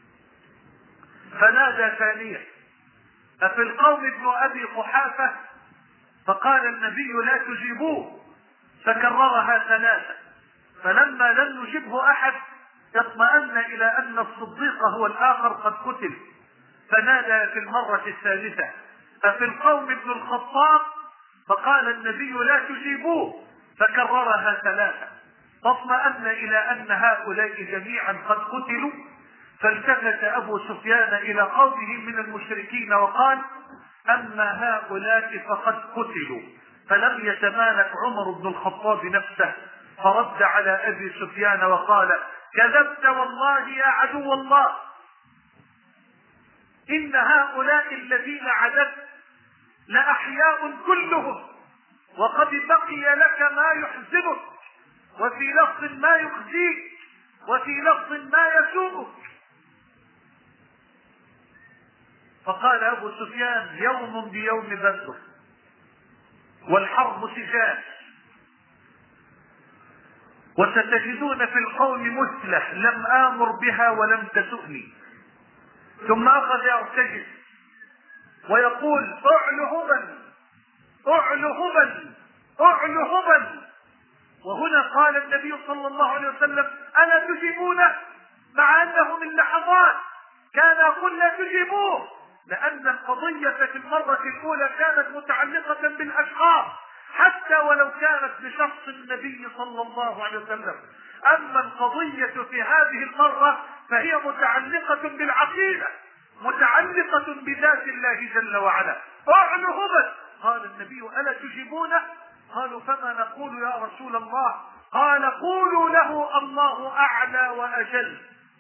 D: فنادى ثانية: أفي القوم ابن أبي قحافة؟ فقال النبي: لا تجيبوه. فكررها ثلاثة. فلما لم يجبه أحد اطمأن إلى أن الصديق هو الآخر قد قتل، فنادى في المرة الثالثة: أفي القوم ابن الخطاب؟ فقال النبي: لا تجيبوه. فكررها ثلاثة. فاطمأن إلى أن هؤلاء جميعا قد قتلوا. فالتفت أبو سفيان إلى قومه من المشركين وقال: أما هؤلاء فقد قتلوا. فلم يتمالك عمر بن الخطاب نفسه فرد على أبي سفيان وقال: كذبت والله يا عدو الله، إن هؤلاء الذين عددت لأحياء كلهم، وقد بقي لك ما يحزنك، وفي لفظ ما يخزيك، وفي لفظ ما يسوءك. فقال أبو سفيان: يوم بيوم بدر والحرب سجال، وستجدون في القوم مثلة لم آمر بها ولم تسؤني. ثم أخذ يرتجف ويقول: أعلو هبل أعلو هبل أعلو هبل. وهنا قال النبي صلى الله عليه وسلم: ألا تجيبونه؟ مع أنه من لحظات كان يقول: لا تجيبوه، لأن القضية في المرة الأولى كانت متعلقة بالأشخاص حتى ولو كانت بشخص النبي صلى الله عليه وسلم. أما القضية في هذه المرة فهي متعلقة بالعقيدة، متعلقة بذات الله جل وعلا. أعلو هبل. قال النبي: ألا تجيبونه؟ قالوا: فما نقول يا رسول الله؟ قال: قولوا له الله أعلى وأجل،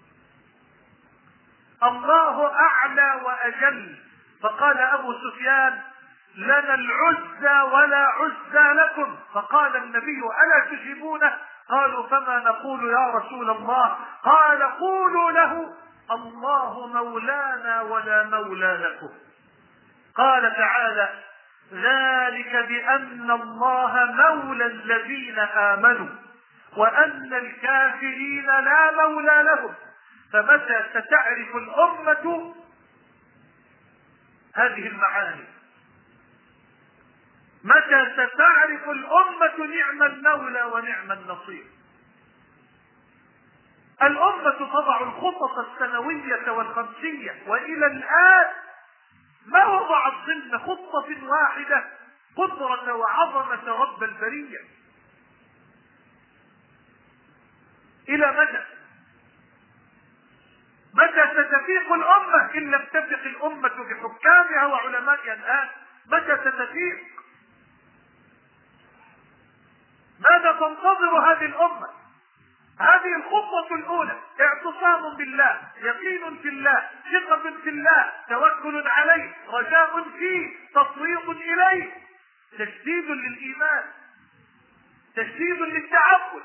D: الله أعلى وأجل. فقال أبو سفيان: لنا العزى ولا عزى لكم. فقال النبي: ألا تجيبونه؟ قالوا: فما نقول يا رسول الله؟ قال: قولوا له الله مولانا ولا مولى لكم. قال تعالى: ذلك بأن الله مولى الذين آمنوا وأن الكافرين لا مولى لهم. فمتى ستعرف الأمة هذه المعاني؟ متى ستعرف الأمة نعم المولى ونعم النصير؟ الأمة تضع الخطط السنوية والخمسية، وإلى الآن ما وضعت ضمن خطة واحدة قدرة وعظمة رب البرية. إلى متى؟ متى ستفيق الأمة إن لم تفق الأمة بحكامها وعلمائها الآن؟ متى ستفيق؟ ماذا تنتظر هذه الأمة؟ هذه الخطوة الأولى: اعتصام بالله، يقين في الله، ثقة في الله، توكل عليه، رجاء فيه، تصويت إليه، تجديد للإيمان، تجديد للتعبد،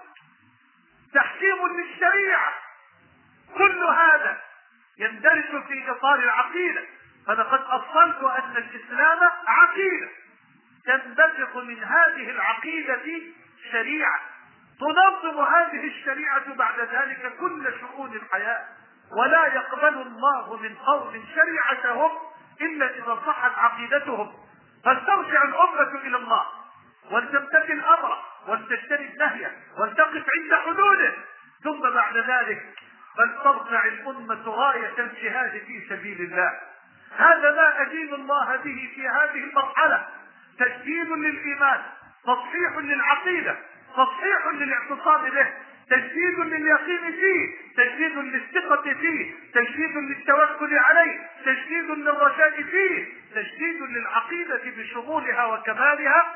D: تحكيم للشريعة. كل هذا يندرج في إطار العقيدة. فلقد أصلت أن الإسلام عقيدة، تنبثق من هذه العقيدة شريعة تنظم هذه الشريعة بعد ذلك كل شؤون الحياة. ولا يقبل الله من قوم شريعتهم إلا إذا صحت عقيدتهم. فلترجع الأمة إلى الله، ولتمتثل أمره، ولتجتنب نهيه، ولتقف عند حدوده، ثم بعد ذلك فلترفع الأمة راية الجهاد في سبيل الله. هذا ما أدين الله به في هذه المرحلة: تجديد للإيمان، تصحيح للعقيدة، تصحيح للاعتصام به، تجديد لليقين فيه، تجديد للثقة فيه، تجديد للتوكل عليه، تجديد للرجاء فيه، تجديد للعقيدة بشمولها وكمالها،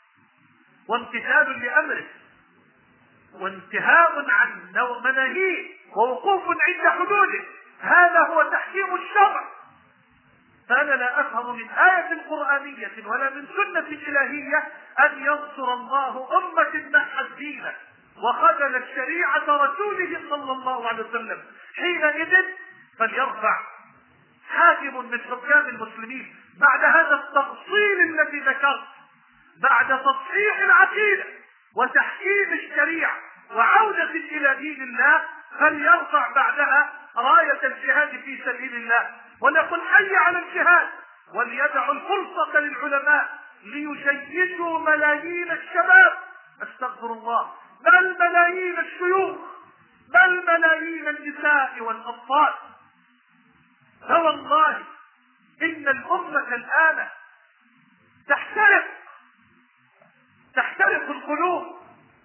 D: وامتثال لأمره، وانتهاء عن مناهيه، ووقوف عند حدوده. هذا هو تحكيم الشرع. فأنا لا أفهم من آية قرآنية ولا من سنة إلهية أن ينصر الله أمة نحى الدين وخذل شريعة رسوله صلى الله عليه وسلم. حينئذ فليرفع حاكم من حكام المسلمين بعد هذا التفصيل الذي ذكرت، بعد تصحيح العقيدة وتحكيم الشريعة وعودة إلى دين الله، فليرفع بعدها راية الجهاد في سبيل الله، وليقل حي على الجهاد، وليدعوا الفرصة للعلماء ليجيشوا ملايين الشباب، استغفر الله، بل ملايين الشيوخ، بل ملايين النساء والأطفال. فوالله إن الأمة الآن تحترق القلوب.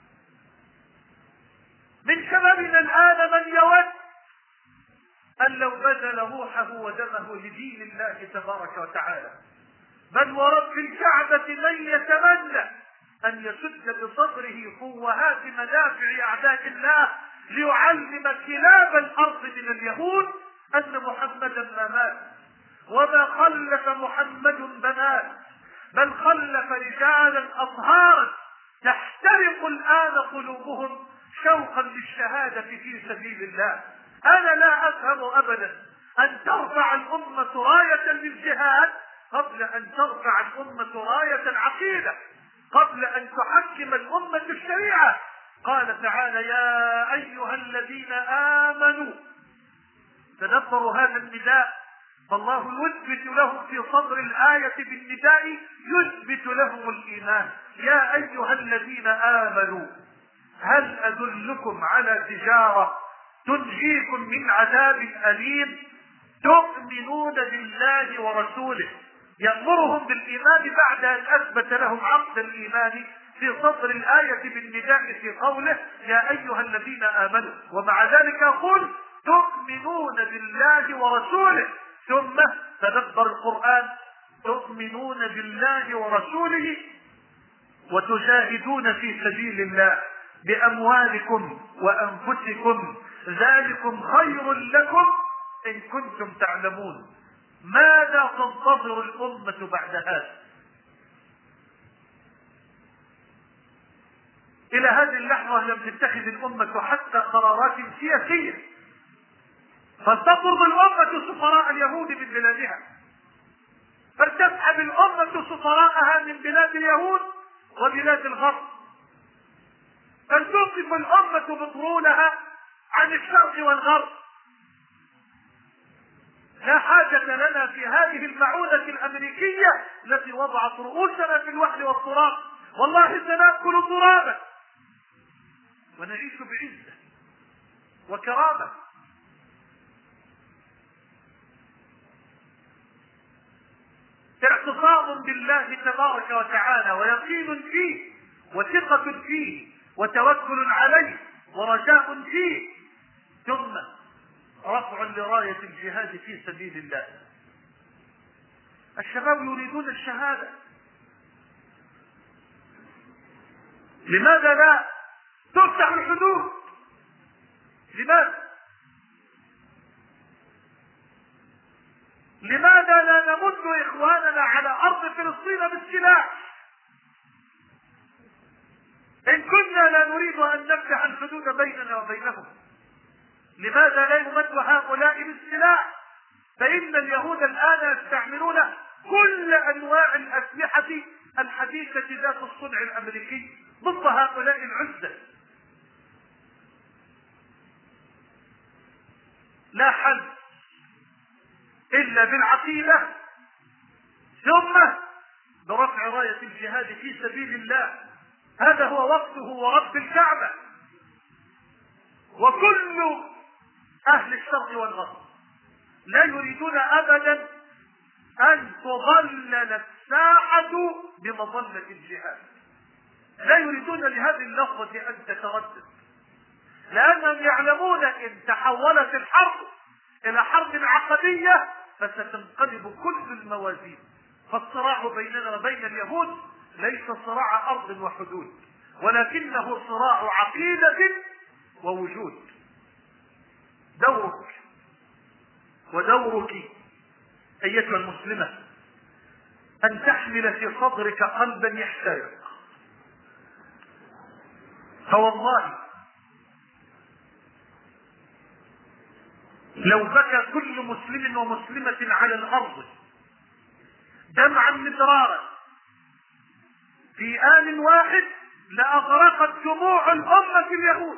D: من شبابنا الآن من يود أن لو بذل روحه ودمه لدين الله تبارك وتعالى، بل ورب الكعبة من يتمنى أن يسد بصدره فوهات مدافع أعداء الله ليعلم كلاب الأرض من اليهود أن محمدا ما مات وما خلف محمد بنات، بل خلف رجالا أطهارا تحترق الآن قلوبهم شوقا للشهادة في سبيل الله. أنا لا أفهم أبدا أن ترفع الأمة راية للجهاد قبل أن ترفع الأمة راية العقيدة، قبل أن تحكم الأمة الشريعة. قال تعالى: يا أيها الذين آمنوا. تدبروا هذا النداء، فالله يثبت لهم في صدر الآية بالنداء، يثبت لهم الإيمان. يا أيها الذين آمنوا هل أدلكم على تجارة تنجيكم من عذاب أليم؟ تؤمنون بالله ورسوله. يأمرهم بالإيمان بعد أن أثبت لهم عقد الإيمان في صدر الآية بالنداء في قوله: يا أيها الذين آمنوا، ومع ذلك يقول: تؤمنون بالله ورسوله. ثم تدبر القرآن: تؤمنون بالله ورسوله وتجاهدون في سبيل الله بأموالكم وأنفسكم ذلكم خير لكم إن كنتم تعلمون. ماذا تنتظر الأمة بعد هذا؟ إلى هذه اللحظة لم تتخذ الأمة حتى قرارات سياسية، فلتطرد الأمة سفراء اليهود من بلادها، فلتسحب الأمة سفراءها من بلاد اليهود وبلاد الغرب، فلتوقف الأمة بطرونها عن الشرق والغرب. لا حاجة لنا في هذه المعونة الأمريكية التي وضعت رؤوسنا في الوحل والتراب. والله سنأكل ترابا ونعيش بعزة وكرامة. اعتصام بالله تبارك وتعالى ويقين فيه وثقة فيه وتوكل عليه ورجاء فيه، ثم رفع لراية الجهاد في سبيل الله. الشباب يريدون الشهادة، لماذا لا تفتح الحدود؟ لماذا لا نمد إخواننا على أرض فلسطين بالسلاح؟ إن كنا لا نريد أن نفتح الحدود بيننا وبينهم، لماذا لا يمد هؤلاء بالسلاح؟ فإن اليهود الآن يستعملون كل أنواع الأسلحة الحديثة ذات الصنع الأمريكي ضد هؤلاء العزة. لا حل إلا بالعقيدة، ثم برفع راية الجهاد في سبيل الله. هذا هو وقته ورب الكعبة. وكل أهل الشرق والغرب لا يريدون أبدا أن تظلل الساحة بمظلة الجهاد، لا يريدون لهذه اللحظة أن تتردد، لأنهم يعلمون إن تحولت الحرب إلى حرب عقدية فستنقلب كل الموازين. فالصراع بيننا وبين اليهود ليس صراع أرض وحدود، ولكنه صراع عقيدة ووجود. دورك ودورك أيتها المسلمة أن تحمل في صدرك قلبا يحترق. فوالله لو بكى كل مسلم ومسلمة على الأرض دمعا مدرارا في آن واحد لأغرقت دموع الأمة اليهود.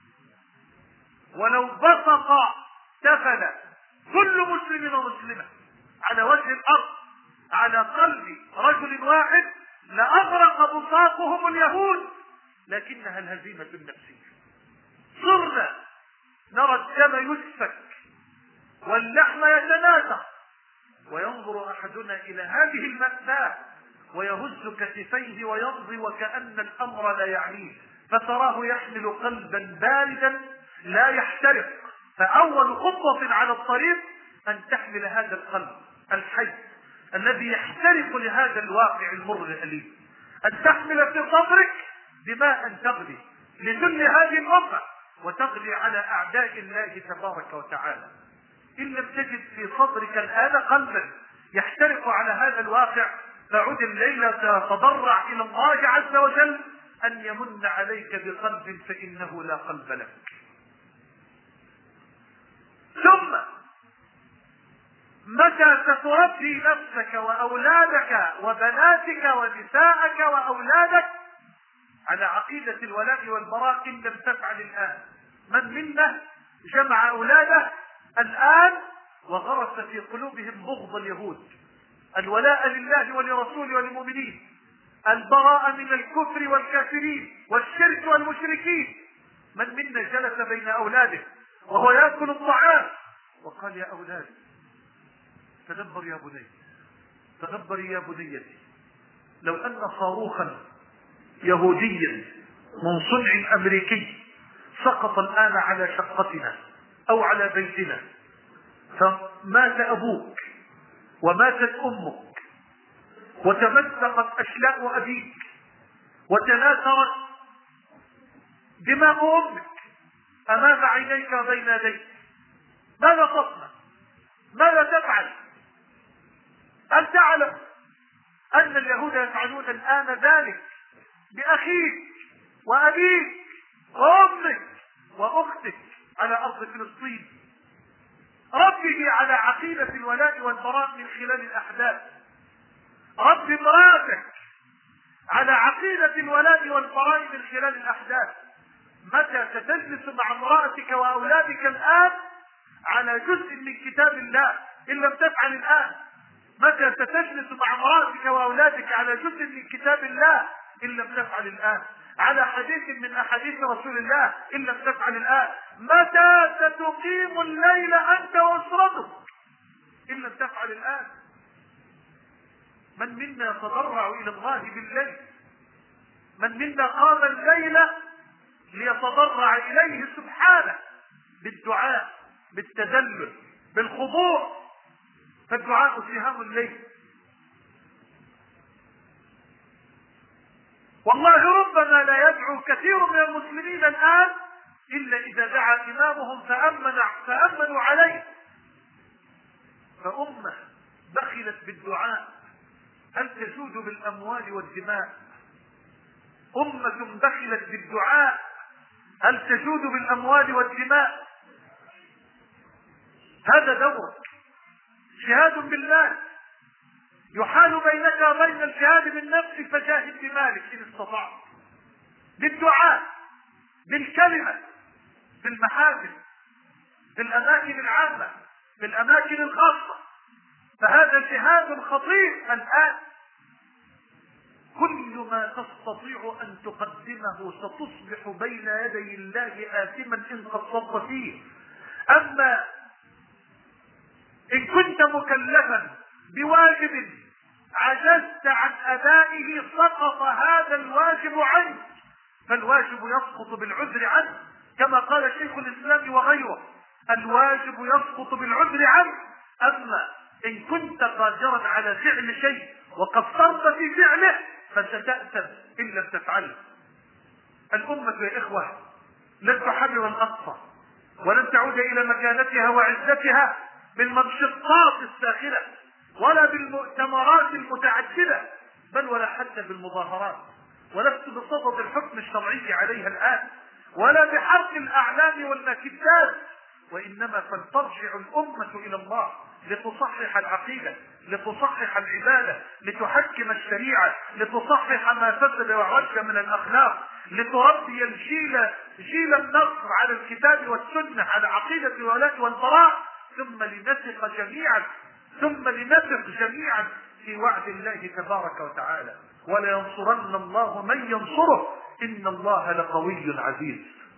D: ولو بصق تفل كل مسلم ومسلمة على وجه الأرض على قلب رجل واحد لأغرق بصاقهم اليهود، لكنها الهزيمة النفسية. صرنا نرى الدم يسفك واللحم يتناثر، وينظر أحدنا إلى هذه المأساة ويهز كتفيه ويمضي وكأن الأمر لا يعنيه، فتراه يحمل قلبا باردا لا يحترق. فأول خطوة على الطريق أن تحمل هذا القلب الحي الذي يحترق لهذا الواقع المر الأليم، أن تحمل في صدرك دماء تغلي لذل هذه الأمة وتغلي على أعداء الله تبارك وتعالى. إن لم تجد في صدرك الآن قلبا يحترق على هذا الواقع فعد الليلة تضرع إلى الله عز وجل أن يمن عليك بقلب، فإنه لا قلب لك. ثم متى ستربي نفسك وأولادك وبناتك ونساءك وأولادك على عقيدة الولاء والبراء إن لم تفعل الآن؟ من منا جمع أولاده الآن وغرس في قلوبهم بغض اليهود، الولاء لله ولرسوله وللمؤمنين، البراء من الكفر والكافرين والشرك والمشركين. من منا جلس بين أولاده وهو يأكل الطعام وقال يا أولادي تدبر يا بني، تدبري يا بنيتي، لو أن صاروخا يهوديا من صنع أمريكي سقط الآن على شقتنا أو على بيتنا، فمات أبوك وماتت أمك وتمزقت أشلاء أبيك وتناثرت دماء أمك أمام عينيك وبين يديك، ماذا تصنع؟ ماذا تفعل؟ أن تعلم أن اليهود يفعلون الآن ذلك بأخيك وأبيك وأمك وأختك على أرض فلسطين. ربه على عقيدة الولاء والبراء من خلال الأحداث. رب امرأتك على عقيدة الولاء والبراء من خلال الأحداث. متى ستجلس مع امرأتك وأولادك الآن على جزء من كتاب الله إن لم تفعل الآن؟ متى ستجلس مع امرأتك وأولادك على جزء من كتاب الله إن لم تفعل الآن؟ على حديث من أحاديث رسول الله إن لم تفعل الآن؟ متى ستقيم الليل أنت وأسرتك إن لم تفعل الآن؟ من منا يتضرع إلى الله بالليل؟ من منا قام الليل ليتضرع إليه سبحانه بالدعاء، بالتذلل، بالخضوع؟ فالدعاء سهام الليل. والله ربما لا يدعو كثير من المسلمين الآن إلا إذا دعا إمامهم فأمنوا عليه. فأمة بخلت بالدعاء هل تجود بالأموال والدماء؟ أمة بخلت بالدعاء هل تجود بالأموال والدماء؟ هذا دورك، جهاد بالله، يحال بينك وبين الجهاد بالنفس، فجاهد بمالك إن استطعت، بالدعاء، بالكلمة، بالمحافل، بالأماكن العامة، بالأماكن الخاصة. فهذا جهاد خطير الآن. كل ما تستطيع أن تقدمه ستصبح بين يدي الله آثما إن قصرت فيه. أما إن كنت مكلفا بواجب عجزت عن أدائه سقط هذا الواجب عنك، فالواجب يسقط بالعذر عنه، كما قال شيخ الإسلام وغيره: الواجب يسقط بالعذر عنه. أما إن كنت قادرا على فعل شيء وقصرت في فعله فستأثم إن لم تفعله. الأمة يا إخوة لن تحرر الأقصى ولن تعود إلى مكانتها وعزتها بالمنشطات الساخنة ولا بالمؤتمرات المتعددة، بل ولا حتى بالمظاهرات، ولست بصدد الحكم الشرعي عليها الآن، ولا بحرق الأعلام والنكبات، وإنما فلترجع الأمة إلى الله لتصحح العقيدة، لتصحح العبادة، لتحكم الشريعة، لتصحح ما فسد وعج من الأخلاق، لتربي جيل النصر على الكتاب والسنة، على عقيدة الولاء والبراء، ثم لنثق جميعا في وعد الله تبارك وتعالى: ولينصرن الله من ينصره إن الله لقوي عزيز.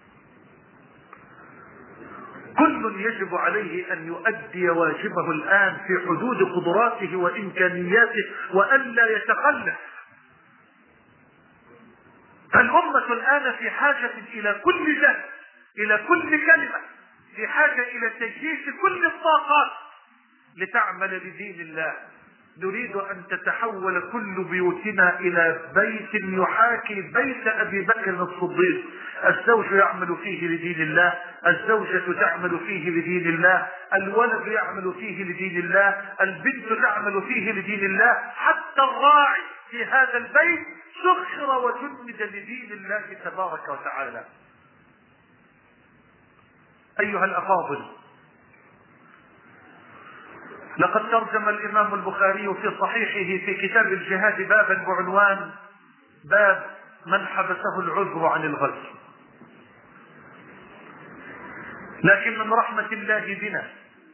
D: كل يجب عليه أن يؤدي واجبه الآن في حدود قدراته وإمكانياته وألا يتخلف. فالأمة الآن في حاجة إلى كل جهد، إلى كل كلمة، في حاجة إلى تجهيز كل الطاقات لتعمل لدين الله. نريد أن تتحول كل بيوتنا إلى بيت يحاكي بيت أبي بكر الصديق: الزوج يعمل فيه لدين الله، الزوجة تعمل فيه لدين الله، الولد يعمل فيه لدين الله، البنت تعمل فيه لدين الله، حتى الراعي في هذا البيت سخر وجند لدين الله تبارك وتعالى. أيها الأفاضل، لقد ترجم الإمام البخاري في صحيحه في كتاب الجهاد بابا بعنوان: باب من حبسه العذر عن الغزو. لكن من رحمة الله بنا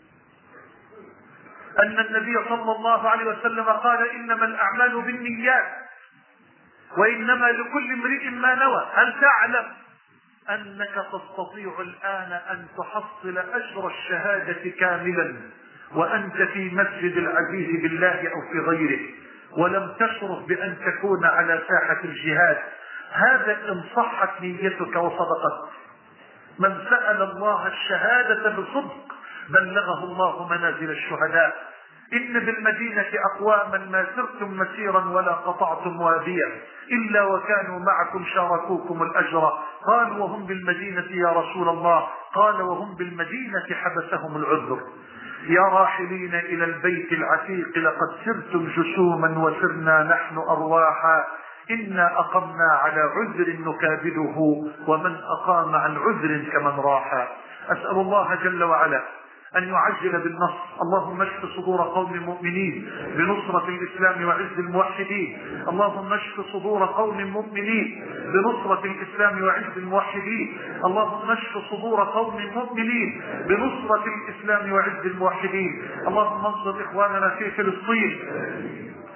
D: أن النبي صلى الله عليه وسلم قال: إنما الأعمال بالنيات وإنما لكل امرئ ما نوى. هل تعلم أنك تستطيع الآن أن تحصل أجر الشهادة كاملا وأنت في مسجد العزيز بالله أو في غيره ولم تشرف بأن تكون على ساحة الجهاد؟ هذا إن صحت نيتك وصدقت. من سأل الله الشهادة بصدق بلغه الله منازل الشهداء. إن بالمدينة أقواما ما سرتم مسيرا ولا قطعتم واديا إلا وكانوا معكم شاركوكم الأجر. قالوا: وهم بالمدينة يا رسول الله؟ قال: وهم بالمدينة حبسهم العذر. يا راحلين إلى البيت العتيق لقد سرتم جسوما وسرنا نحن أرواحا. إنا أقمنا على عذر نكابده ومن أقام عن عذر كمن راحا. أسأل الله جل وعلا أن يعجل بالنصر. اللهم اشف صدور قوم مؤمنين بنصرة الإسلام وعز الموحدين. اللهم اشف صدور قوم مؤمنين بنصرة الإسلام وعز الموحدين. اللهم اشف صدور قوم مؤمنين بنصرة الإسلام وعز الموحدين. اللهم انصر إخواننا في فلسطين.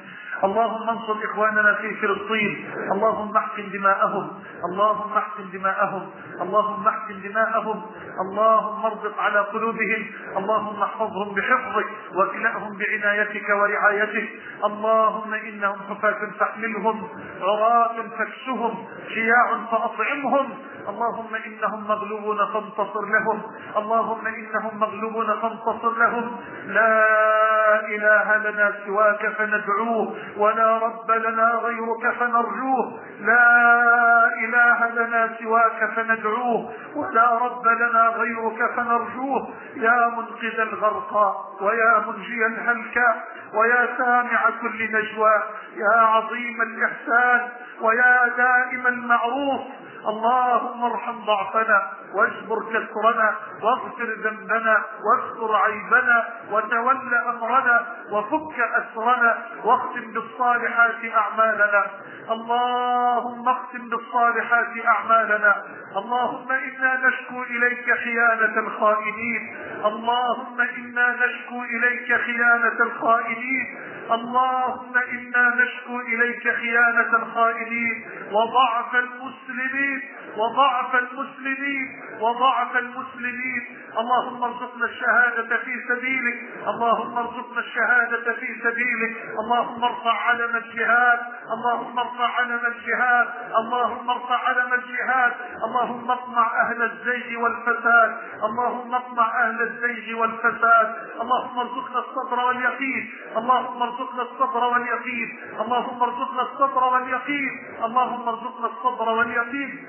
D: اللهم انصر إخواننا في فلسطين، اللهم احقن دماءهم، اللهم احقن دماءهم، اللهم احقن دماءهم، اللهم اربط على قلوبهم، اللهم احفظهم بحفظك واكلأهم بعنايتك ورعايتك. اللهم إنهم حفاة فاحملهم، عراة فاكسهم، جياع فأطعمهم. اللهم إنهم مغلوبون فانتصر لهم، اللهم إنهم مغلوبون فانتصر لهم. لا إله لنا سواك فندعوه، ولا رب لنا غيرك فنرجوه. لا إله لنا سواك فندعوه، ولا رب لنا غيرك فنرجوه. يا منقذ الغرقى، ويا منجي الهلكى، ويا سامع كل نجوى، يا عظيم الإحسان، ويا دائم المعروف. اللهم ارحم ضعفنا واجبر كسرنا واغفر ذنبنا واستر عيبنا وتول امرنا وفك اسرنا واختم بالصالحات اعمالنا. اللهم اختم بالصالحات اعمالنا. اللهم انا نشكو اليك خيانة الخائنين، اللهم انا نشكو اليك خيانة الخائنين، اللهم انا نشكو اليك خيانة الخائنين وضعف المسلمين، وضعف المسلمين، وضعف المسلمين. اللهم ارزقنا الشهادة في سبيلك، اللهم ارزقنا الشهادة في سبيلك. اللهم ارفع علم الجهاد، اللهم ارفع علم الجهاد، اللهم ارفع علم الجهاد. اللهم اقمع اهل الزيغ والفساد، اللهم اقمع اهل الزيغ والفساد. اللهم ارزقنا الصبر واليقين، اللهم ارزقنا الصبر واليقين، اللهم ارزقنا الصبر واليقين، اللهم ارزقنا الصبر واليقين.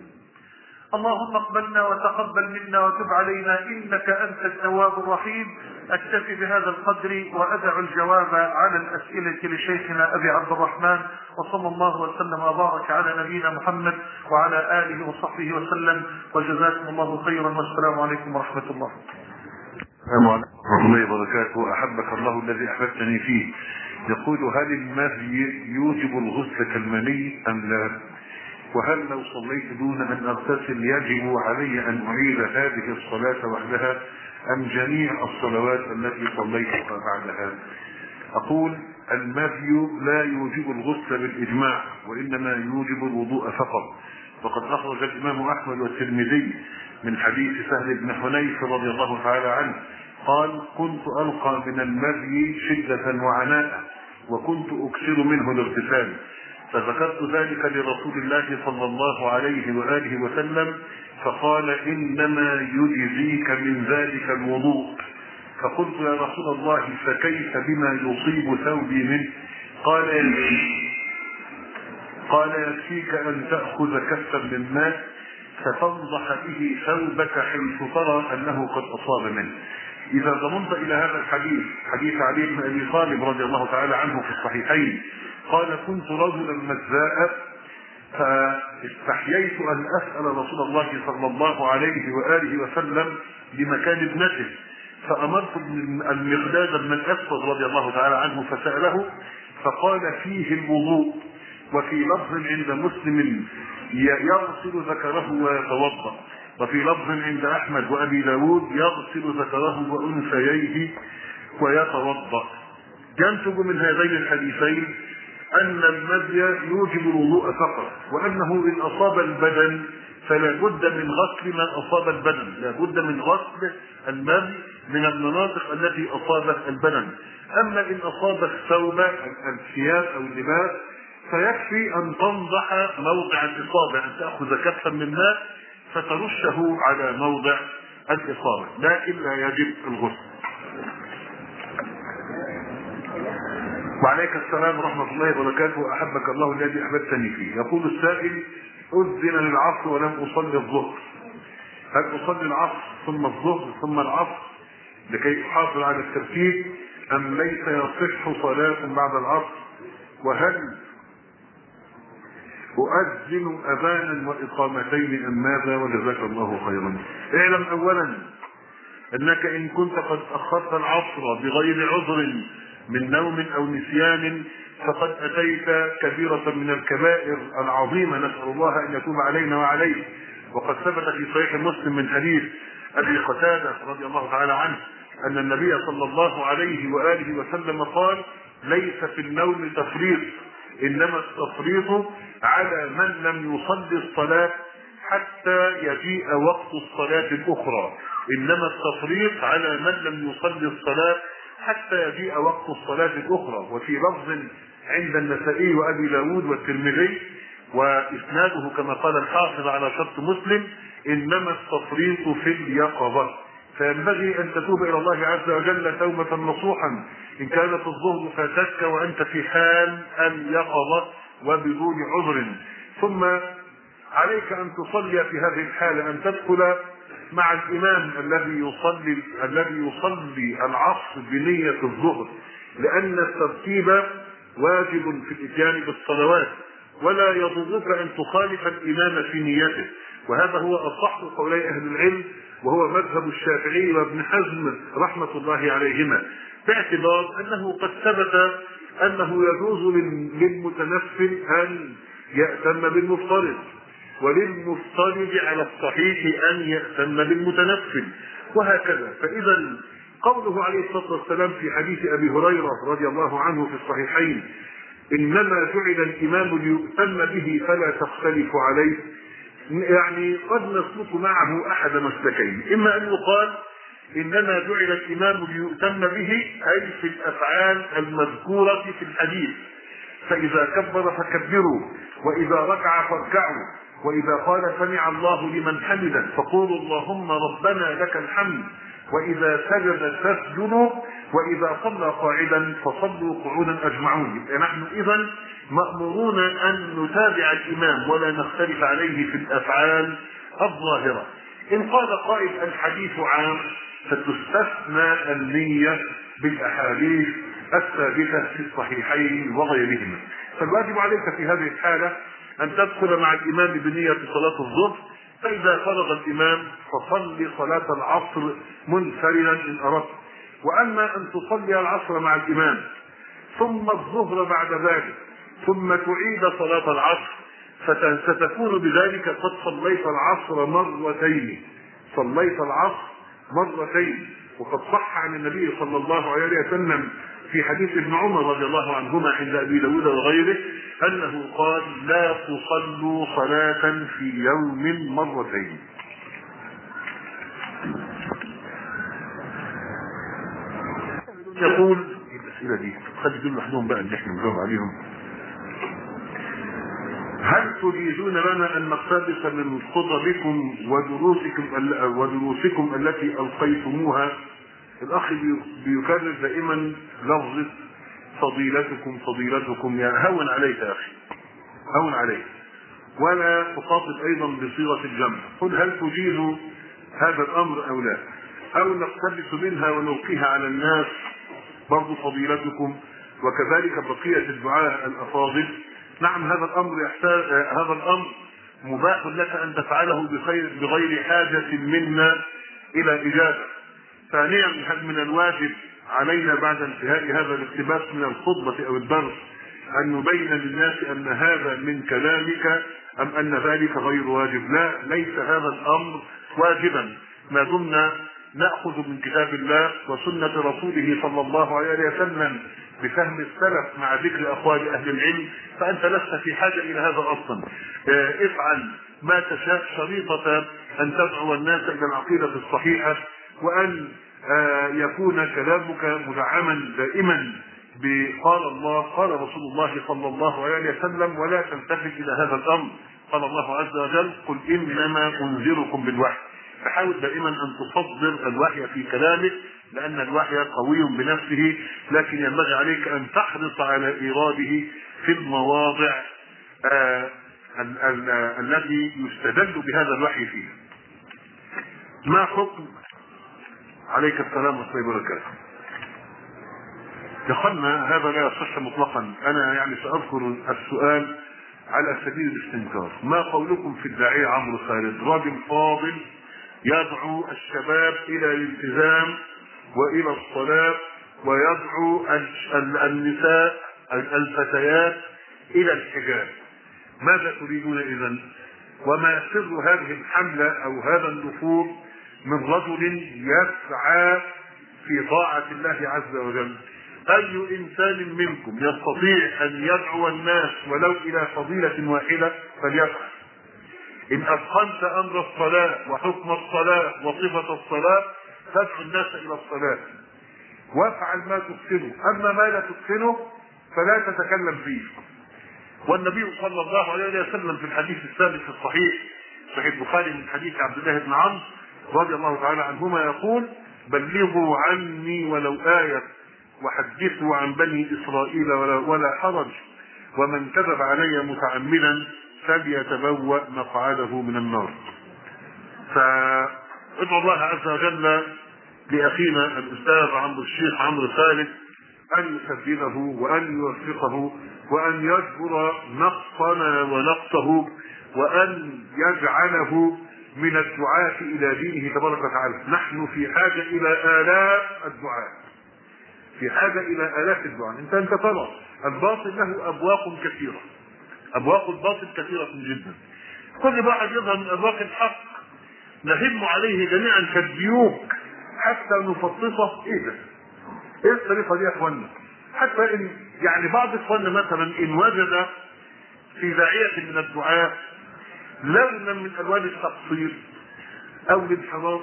D: اللهم اقبلنا وتقبل منا وتب علينا إنك أنت التواب الرحيم. أكتفي بهذا القدر وأدع الجواب على الأسئلة لشيخنا أبي عبد الرحمن، وصلى الله وسلم وبارك على نبينا محمد وعلى آله وصحبه وسلم، وجزاكم الله خيرا، والسلام عليكم ورحمة الله.
A: السلام عليكم ورحمة الله وبركاته. أحبك الله الذي أحببتني فيه. يقول: هل المذي يوجب الغسل كالمني أم لا؟ وهل لو صليت دون أن أغتسل يجب علي أن أعيد هذه الصلاة وحدها أم جميع الصلوات التي صليتها بعدها؟ أقول: المذي لا يوجب الغسل بالإجماع، وإنما يوجب الوضوء فقط. وقد أخرج الإمام أحمد والترمذي من حديث سهل بن حنيف رضي الله تعالى عنه قال: كنت ألقى من المذي شدة وعناء، وكنت أكثر منه الاغتسال، فذكرت ذلك لرسول الله صلى الله عليه وآله وسلم، فقال: إنما يجزيك من ذلك الوضوء. فقلت: يا رسول الله، فكيف بما يصيب ثوبي منه؟ قال: يكفيك أن تأخذ كفا من ماء فتنضح به ثوبك حيث ترى أنه قد أصاب منه. إذا ضمنت إلى هذا الحديث، حديث علي بن أبي طالب رضي الله تعالى عنه في الصحيحين، قال: كنت رجلا مزاء فاستحييت أن أسأل رسول الله صلى الله عليه وآله وسلم بمكان ابنته، فأمرت المقداد بن الأسود رضي الله تعالى عنه فسأله، فقال: فيه الوضوء. وفي لفظ عند مسلم: يغسل ذكره ويتوضأ. وفي لفظ عند أحمد وأبي داود: يغسل ذكره وأنثييه ويتوضأ. ينتج من هذين الحديثين أن المذي يوجب الوضوء فقط، وأنه إن أصاب البدن فلا بد من غسل ما أصاب البدن، لا بد من غسل المذي من المناطق التي أصابت البدن. أما إن أصاب الثوب، الثياب أو اللباس، فيكفي أن تنضح موضع الإصابة، أن تأخذ كفا من ماء فترشه على موضع الإصابة، لكن لا يجب الغسل. وعليك السلام ورحمة الله وبركاته. أحبك الله الذي أحببتني فيه. يقول السائل: أذن للعصر ولم أصلي الظهر، هل أصلي العصر ثم الظهر ثم العصر لكي أحافظ على الترتيب، أم ليس يصح صلاة بعد العصر؟ وهل أؤذن أذانا وإقامتين أم ماذا؟ وجزاك الله خيرا. اعلم أولا أنك إن كنت قد أخرت العصر بغير عذر من نوم أو نسيان فقد أتيت كبيرة من الكبائر العظيمة، نسأل الله أن يتوب علينا وعليه. وقد ثبت في صحيح مسلم من حديث أبي قتادة رضي الله تعالى عنه أن النبي صلى الله عليه وآله وسلم قال: ليس في النوم تفريط، انما التفريط على من لم يصلي الصلاة حتى يجيء وقت الصلاة الاخرى، انما التفريط على من لم يصلي الصلاة حتى يجيء وقت الصلاة الاخرى. وفي لفظ عند النسائي وابي داود والترمذي واسناده كما قال الحافظ على شرط مسلم: انما التفريط في اليقظة. فينبغي ان تتوب الى الله عز وجل توبة نصوحا ان كانت الظهر فاتتك وانت في حال اليقظة وبدون عذر. ثم عليك ان تصلي في هذه الحالة، ان تدخل مع الامام الذي يصلي العصر بنية الظهر، لان الترتيب واجب في الاتيان بالصلوات، ولا يضرك ان تخالف الامام في نيته. وهذا هو اصح قولي اهل العلم، وهو مذهب الشافعي وابن حزم رحمة الله عليهما، باعتبار انه قد ثبت انه يجوز للمتنفل ان يأتم بالمفترض، وللمفترض على الصحيح ان يأتم بالمتنفل، وهكذا. فاذا قوله عليه الصلاة والسلام في حديث ابي هريرة رضي الله عنه في الصحيحين: انما جعل الامام ليؤتم به فلا تختلفوا عليه، يعني قد نسلك معه احد مسلكين: اما ان يقال انما جعل الامام ليؤتم به اي في الافعال المذكورة في الحديث، فاذا كبر فكبروا، واذا ركع فاركعوا، واذا قال سمع الله لمن حمده فقولوا اللهم ربنا لك الحمد، واذا سجد فاسجدوا، واذا صلى قاعدا فصلوا قعودا اجمعون. نحن اذا مأمورون ان نتابع الامام ولا نختلف عليه في الافعال الظاهرة. ان قال قائل الحديث عام، فتستثنى النية بالاحاديث الثابتة في الصحيحين وغيرهما. فالواجب عليك في هذه الحالة ان تدخل مع الامام بنية صلاة الظهر، فاذا فرغ الامام فصلي صلاة العصر منفردا ان اردت. واما ان تصلي العصر مع الامام ثم الظهر بعد ذلك ثم تعيد صلاة العصر، ستكون بذلك قد صليت العصر مرتين. وقد صح عن النبي صلى الله عليه وسلم في حديث ابن عمر رضي الله عنهما عند ابي داود وغيره انه قال: لا تصلوا صلاة في يوم مرتين. يقول الاسئله دي خلي دول لوحدهم بقى اللي احنا بنجاوب عليهم: هل تريدون لنا ان نقتبس من خطبكم ودروسكم التي القيتموها؟ الاخ بيكرر دائما لفظ فضيلتكم. يا هون عليك يا اخي، هون عليك، ولا تخاطب ايضا بصيغه الجمع. قل هل تجيز هذا الامر او لا، او نقتبس منها ونلقيها على الناس برضو فضيلتكم، وكذلك بقيه الدعاء الافاضل. نعم، هذا الامر مباح لك ان تفعله بغير حاجه منا الى اجابه. ثانيا، هل من الواجب علينا بعد انتهاء هذا الاقتباس من الخطبه او الدرس ان نبين للناس ان هذا من كلامك ام ان ذلك غير واجب؟ لا، ليس هذا الامر واجبا ما دمنا ناخذ من كتاب الله وسنه رسوله صلى الله عليه وسلم بفهم السلف مع ذكر اقوال اهل العلم، فانت لست في حاجه الى هذا اصلا. افعل ما تشاء شريطه ان تدعو الناس الى العقيده الصحيحه، وان يكون كلامك مدعما دائما بقال الله قال رسول الله صلى الله عليه وسلم، ولا تلتفت الى هذا الامر. قال الله عز وجل: قل انما انذركم بالوحي. فحاول دائما ان تصدر الوحي في كلامك، لان الوحي قوي بنفسه، لكن ينبغي عليك ان تحرص على ايراده في المواضع التي يستدل بهذا الوحي فيه. ما حكم عليك السلام ورحمه الله وبركاته. دخلنا هذا لا يصح مطلقا. انا يعني ساذكر السؤال على سبيل الاستنكار. ما قولكم في الداعية عمرو خالد، راجل فاضل يدعو الشباب الى الالتزام والى الصلاة، ويدعو النساء الفتيات الى الحجاب. ماذا تريدون اذن؟ وما سر هذه الحملة او هذا النفور من رجل يسعى في طاعة الله عز وجل؟ أي إنسان منكم يستطيع أن يدعو الناس ولو إلى فضيلة واحدة فليفعل. إن أتقنت أمر الصلاة وحكم الصلاة وصفة الصلاة فادعو الناس إلى الصلاة وافعل ما تتقنه، أما ما لا تتقنه فلا تتكلم فيه. والنبي صلى الله عليه وسلم في الحديث الثابت في الصحيح صحيح البخاري من حديث عبد الله بن عمرو رضي الله تعالى عنهما يقول: بلغوا عني ولو آية وحدثوا عن بني إسرائيل ولا حرج، ومن كذب علي متعمدا فليتبوأ مقعده من النار. فادعو الله عز وجل لأخينا الأستاذ عمرو الشيخ عمرو خالد أن يسدده وأن يوفقه وأن يجبر نقصنا ونقصه وأن يجعله من الدعاة إلى دينه تبارك وتعالى. نحن في حاجة إلى آلاف الدعاة، في حاجة إلى آلاف الدعاة. أنت ترى الباطل له أبواق كثيرة، أبواق الباطل كثيرة جدا، كل واحد يظهر من أبواق الحق نهم عليه جميعا كالديوك حتى نفطسه. ايه الطريقة دي يا اخوانا؟ حتى ان يعني بعض اخواننا مثلا ان وجد في داعية من الدعاة لونا من الوان التقصير او الانحراف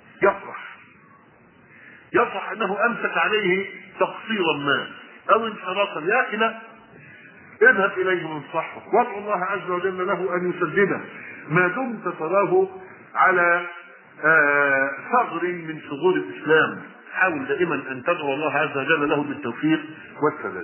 A: يفرح انه امسك عليه تقصيرا ما او انحرافا. يا اخي لا، اذهب اليه وانصحه وادعو الله عز وجل له ان يسدده ما دمت تراه على ثغر من ثغور الاسلام. حاول دائما ان تدعو الله عز وجل له بالتوفيق والسداد.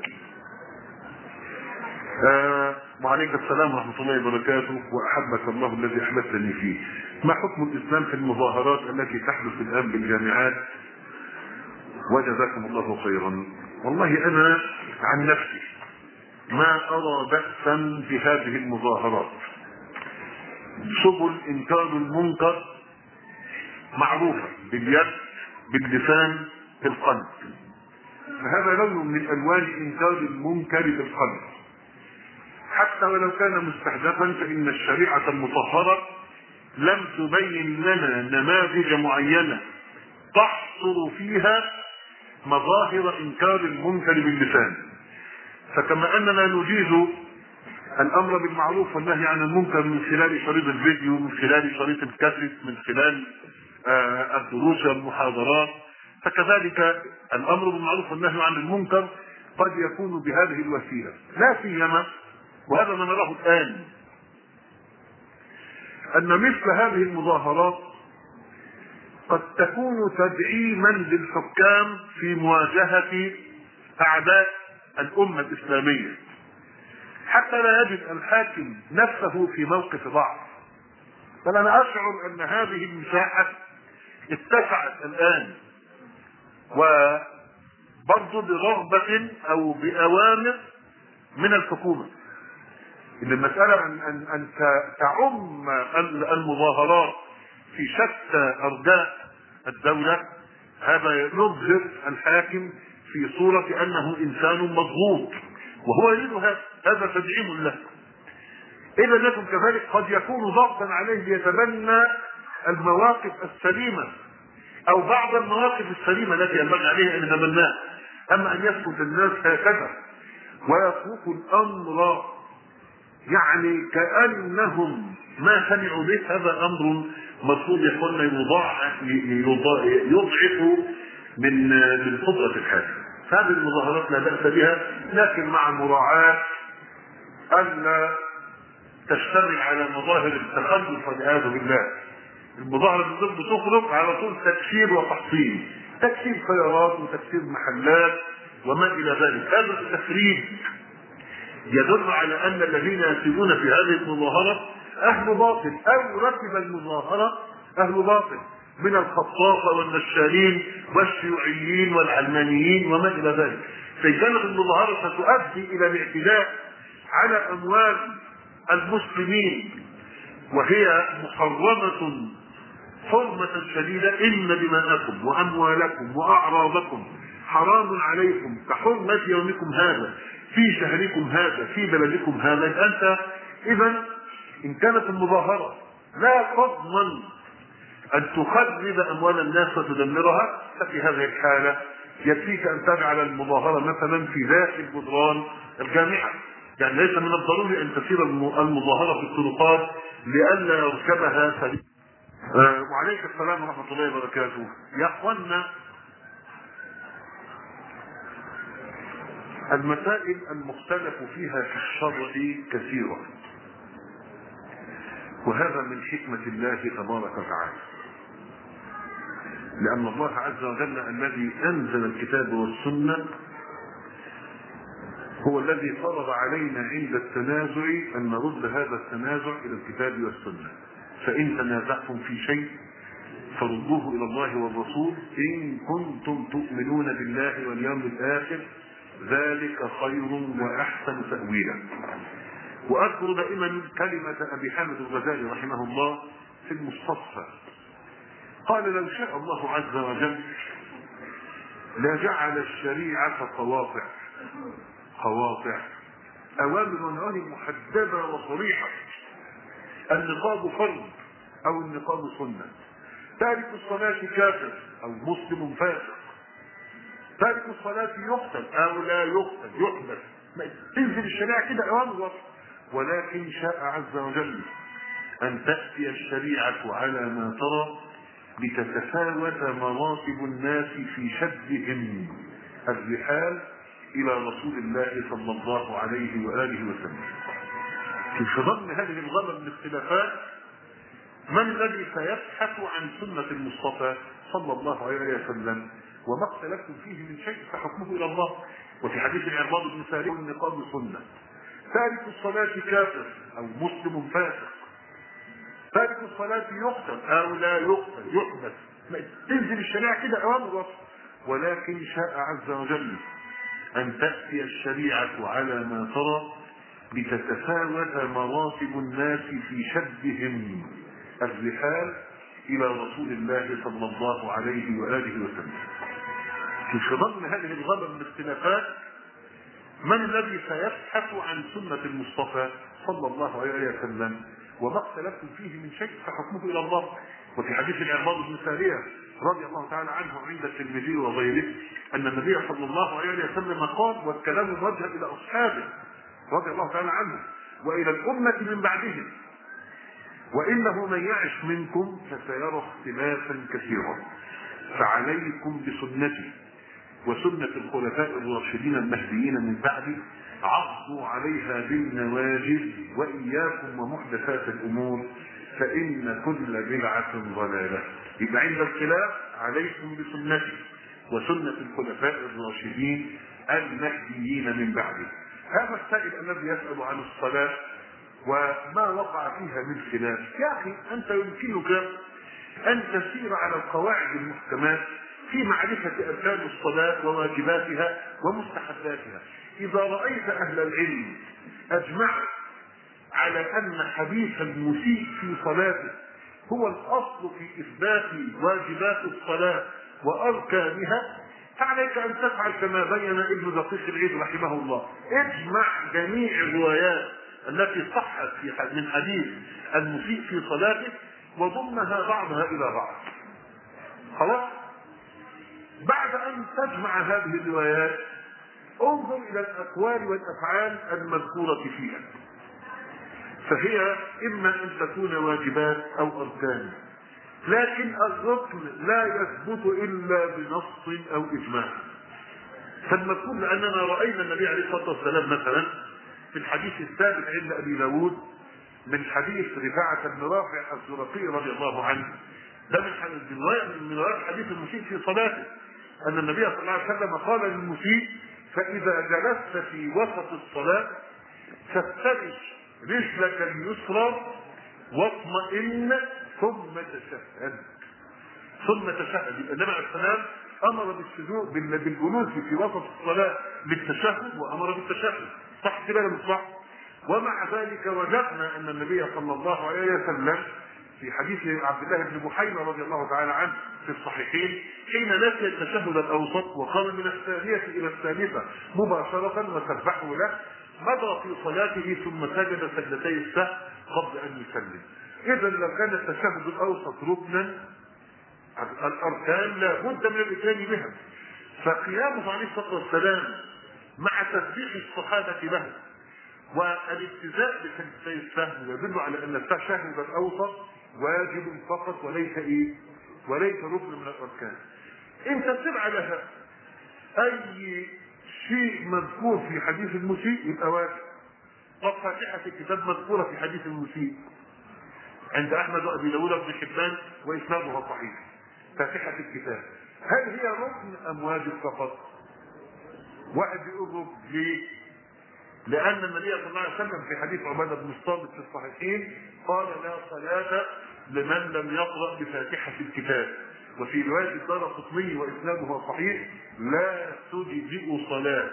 A: وعليك السلام ورحمة الله وبركاته، وأحبك الله الذي أحببتني فيه. ما حكم الإسلام في المظاهرات التي تحدث الآن بالجامعات؟ وجزاكم الله خيرا. والله أنا عن نفسي ما أرى بأسا في هذه المظاهرات. سبل إنكار المنكر معروفة باليد باللسان بالقلب، فهذا لون من ألوان إنكار المنكر بالقلب. حتى ولو كان مستهدفا فإن الشريعة المطهرة لم تبين لنا نماذج معينة تحصر فيها مظاهر إنكار المنكر باللسان. فكما أننا نجيز الأمر بالمعروف والنهي عن المنكر من خلال شريط الفيديو، من خلال شريط الكاسيت، من خلال الدروس والمحاضرات، فكذلك الأمر بالمعروف والنهي عن المنكر قد يكون بهذه الوسيلة. لا سيما وهذا ما نراه الآن أن مثل هذه المظاهرات قد تكون تدعيما للحكام في مواجهة أعداء الأمة الإسلامية، حتى لا يجد الحاكم نفسه في موقف ضعف. بل أنا أشعر أن هذه المساحة اتسعت الآن، وبرضو برغبة أو بأوامر من الحكومة إن المسألة أن تعم المظاهرات في شتى أرجاء الدولة. هذا يظهر الحاكم في صورة أنه إنسان مضغوط وهو يريد هذا تدعيم له. إذا لم يكن كذلك قد يكون ضغطا عليه ليتبنى المواقف السليمة أو بعض المواقف السليمة التي ينبغي عليه أن يتبناها. أما أن يسكت الناس هكذا ويتركوا الأمر يعني كأنهم ما سمعوا به، هذا أمر مفروض يكون يضعف من قدرة الحاكم. هذه المظاهرات لا بأس بها، لكن مع مراعاة أن تشتمل على مظاهر التخلف والعياذ بالله. المظاهرة اللي بتخرج على طول تكسير وتحصيل، تكسير سيارات وتكسير محلات وما إلى ذلك. هذا التخريب يدل على أن الذين يسيرون في هذه المظاهرة أهل باطل، أو ركب المظاهرة أهل باطل من الخطافة والنشالين والشيوعيين والعلمانيين وما إلى ذلك. فإن كانت المظاهرة ستؤدي إلى الاعتداء على أموال المسلمين وهي محرمة حرمة شديدة، إن دماءكم وأموالكم وأعراضكم حرام عليكم كحرمة يومكم هذا في شهركم هذا في بلدكم هذا. أنت إذا إن كانت المظاهرة لا تضمن أن تخرب أموال الناس وتدمرها، ففي هذه الحالة يكفيك ان تجعل المظاهره مثلا في داخل جدران الجامعه، يعني ليس من الضروري ان تسير المظاهره في الطرقات لئلا يركبها سبيل. وعليك السلام ورحمه الله وبركاته. يا اخوانا، المسائل المختلف فيها في الشرع كثيره، وهذا من حكمه الله تبارك وتعالى، لأن الله عز وجل الذي أنزل الكتاب والسنة هو الذي فرض علينا عند التنازع أن نرد هذا التنازع إلى الكتاب والسنة. فإن تنازعتم في شيء فردوه إلى الله والرسول إن كنتم تؤمنون بالله واليوم الآخر، ذلك خير وأحسن تأويلا. وأذكر دائما كلمة أبي حامد الغزالي رحمه الله في المستصفى، قال: لو شاء الله عز وجل لجعل الشريعة قواطع أوامر ونواهي محددة وصريحة. النقاب فرض أو النقاب سنة، تارك الصلاة كافر أو مسلم فاسق، تارك الصلاة يقتل أو لا يقتل يحبس. تنزل الشريعة كده أوامر، ولكن شاء عز وجل أن تأتي الشريعة على ما ترى لتتفاوت مراتب الناس في شدهم الرحال إلى رسول الله صلى الله عليه وآله وسلم. في ضمن هذه الغمة من الاختلافات، من الذي سيبحث عن سنة المصطفى صلى الله عليه وسلم؟ وما اختلفتم فيه من شيء فحكمه إلى الله. وفي حديث العرباض بن ساري: النقاب سنة، تارك الصلاة كافر أو مسلم فاسق، تارك الصلاة يقتل أو لا يقتل يحبس. تنزل الشريعة كده أوامر، ولكن شاء عز وجل أن تأتي الشريعة على ما ترى لتتفاوت مراتب الناس في شدهم الرحال إلى رسول الله صلى الله عليه وآله وسلم. في ضمن هذه الغمة من الاختلافات، من الذي سيبحث عن سنة المصطفى صلى الله عليه وسلم؟ وما اختلفتم فيه من شيء فحكمه إلى الله. وفي حديث العرباض بن سارية رضي الله تعالى عنه عند الترمذي وغيره أن النبي صلى الله عليه وسلم قال، والكلام موجه إلى أصحابه رضي الله تعالى عنه وإلى الأمة من بعدهم: وإنه من يعش منكم فسيرى اختلافا كثيرا، فعليكم بسنتي وسنة الخلفاء الراشدين المهديين من بعدي، عضوا عليها بالنواجذ، وإياكم ومحدثات الأمور فإن كل بدعة ضلالة. يبقى عند الخلاف عليكم بسنتي وسنة الخلفاء الراشدين المهديين من بعدي. هذا السائل الذي يسأل عن الصلاة وما وقع فيها من خلاف، يا أخي أنت يمكنك أن تسير على القواعد المحكمات في معرفة أركان الصلاة وواجباتها ومستحباتها. إذا رأيت أهل العلم أجمعوا على أن حديث المسيء في صلاته هو الأصل في إثبات واجبات الصلاة وأركانها، فعليك أن تفعل كما بين ابن دقيق العيد رحمه الله: اجمع جميع الروايات التي صحت من حديث المسيء في صلاته وضمها بعضها إلى بعض. خلاص؟ بعد أن تجمع هذه الروايات انظر إلى الأقوال والأفعال المذكورة فيها، فهي إما أن تكون واجبات أو أركان، لكن الركن لا يثبت إلا بنص أو إجماع. فالمذكور لأننا رأينا النبي عليه الصلاة والسلام مثلا في الحديث الثابت عند أبي داود من حديث رفاعة بن رافع الزرقي رضي الله عنه، ده من روايات حديث المسيء في صلاته، أن النبي صلى الله عليه وسلم قال للمسيء: فإذا جلست في وسط الصلاة فافترش رجلك اليسرى واطمئن ثم تشهد. النبي عليه السلام أمر بالسجود بالجلوس في وسط الصلاة للتشهد وأمر بالتشهد، صح كده ولا مش صح؟ ومع ذلك وجدنا أن النبي صلى الله عليه وسلم في حديث عبد الله بن بحيرة رضي الله تعالى عنه في الصحيحين حين نسي التشهد الأوسط وقام من الثانية إلى الثالثة مباشرة وسبحوا له، مضى في صلاته ثم سجد سجدتي السهو قبل أن يسلم. إذا لو كان التشهد الأوسط ركنا، الأركان لا بد من الإتيان بها. فقيامه عليه الصلاه والسلام مع تسبيح الصحابه له والابتداء بحديثي السهم يدل على ان التشهد الاوسط واجب فقط وليس وليس ركن من الاركان. انت تبع لها اي شيء مذكور في حديث المسيء يبقى واجب. طب فاتحه الكتاب مذكوره في حديث المسيء عند احمد وابي داود وابن حبان واسنادها صحيح. فاتحه الكتاب هل هي ركن ام واجب فقط؟ واحد بيقول ركن. ليه؟ لان النبي صلى الله عليه وسلم في حديث عباده بن الصامت في الصحيحين قال لا صلاه لمن لم يقرا بفاتحه الكتاب. وفي روايه الدارقطني واسنادها صحيح لا تجزئ صلاه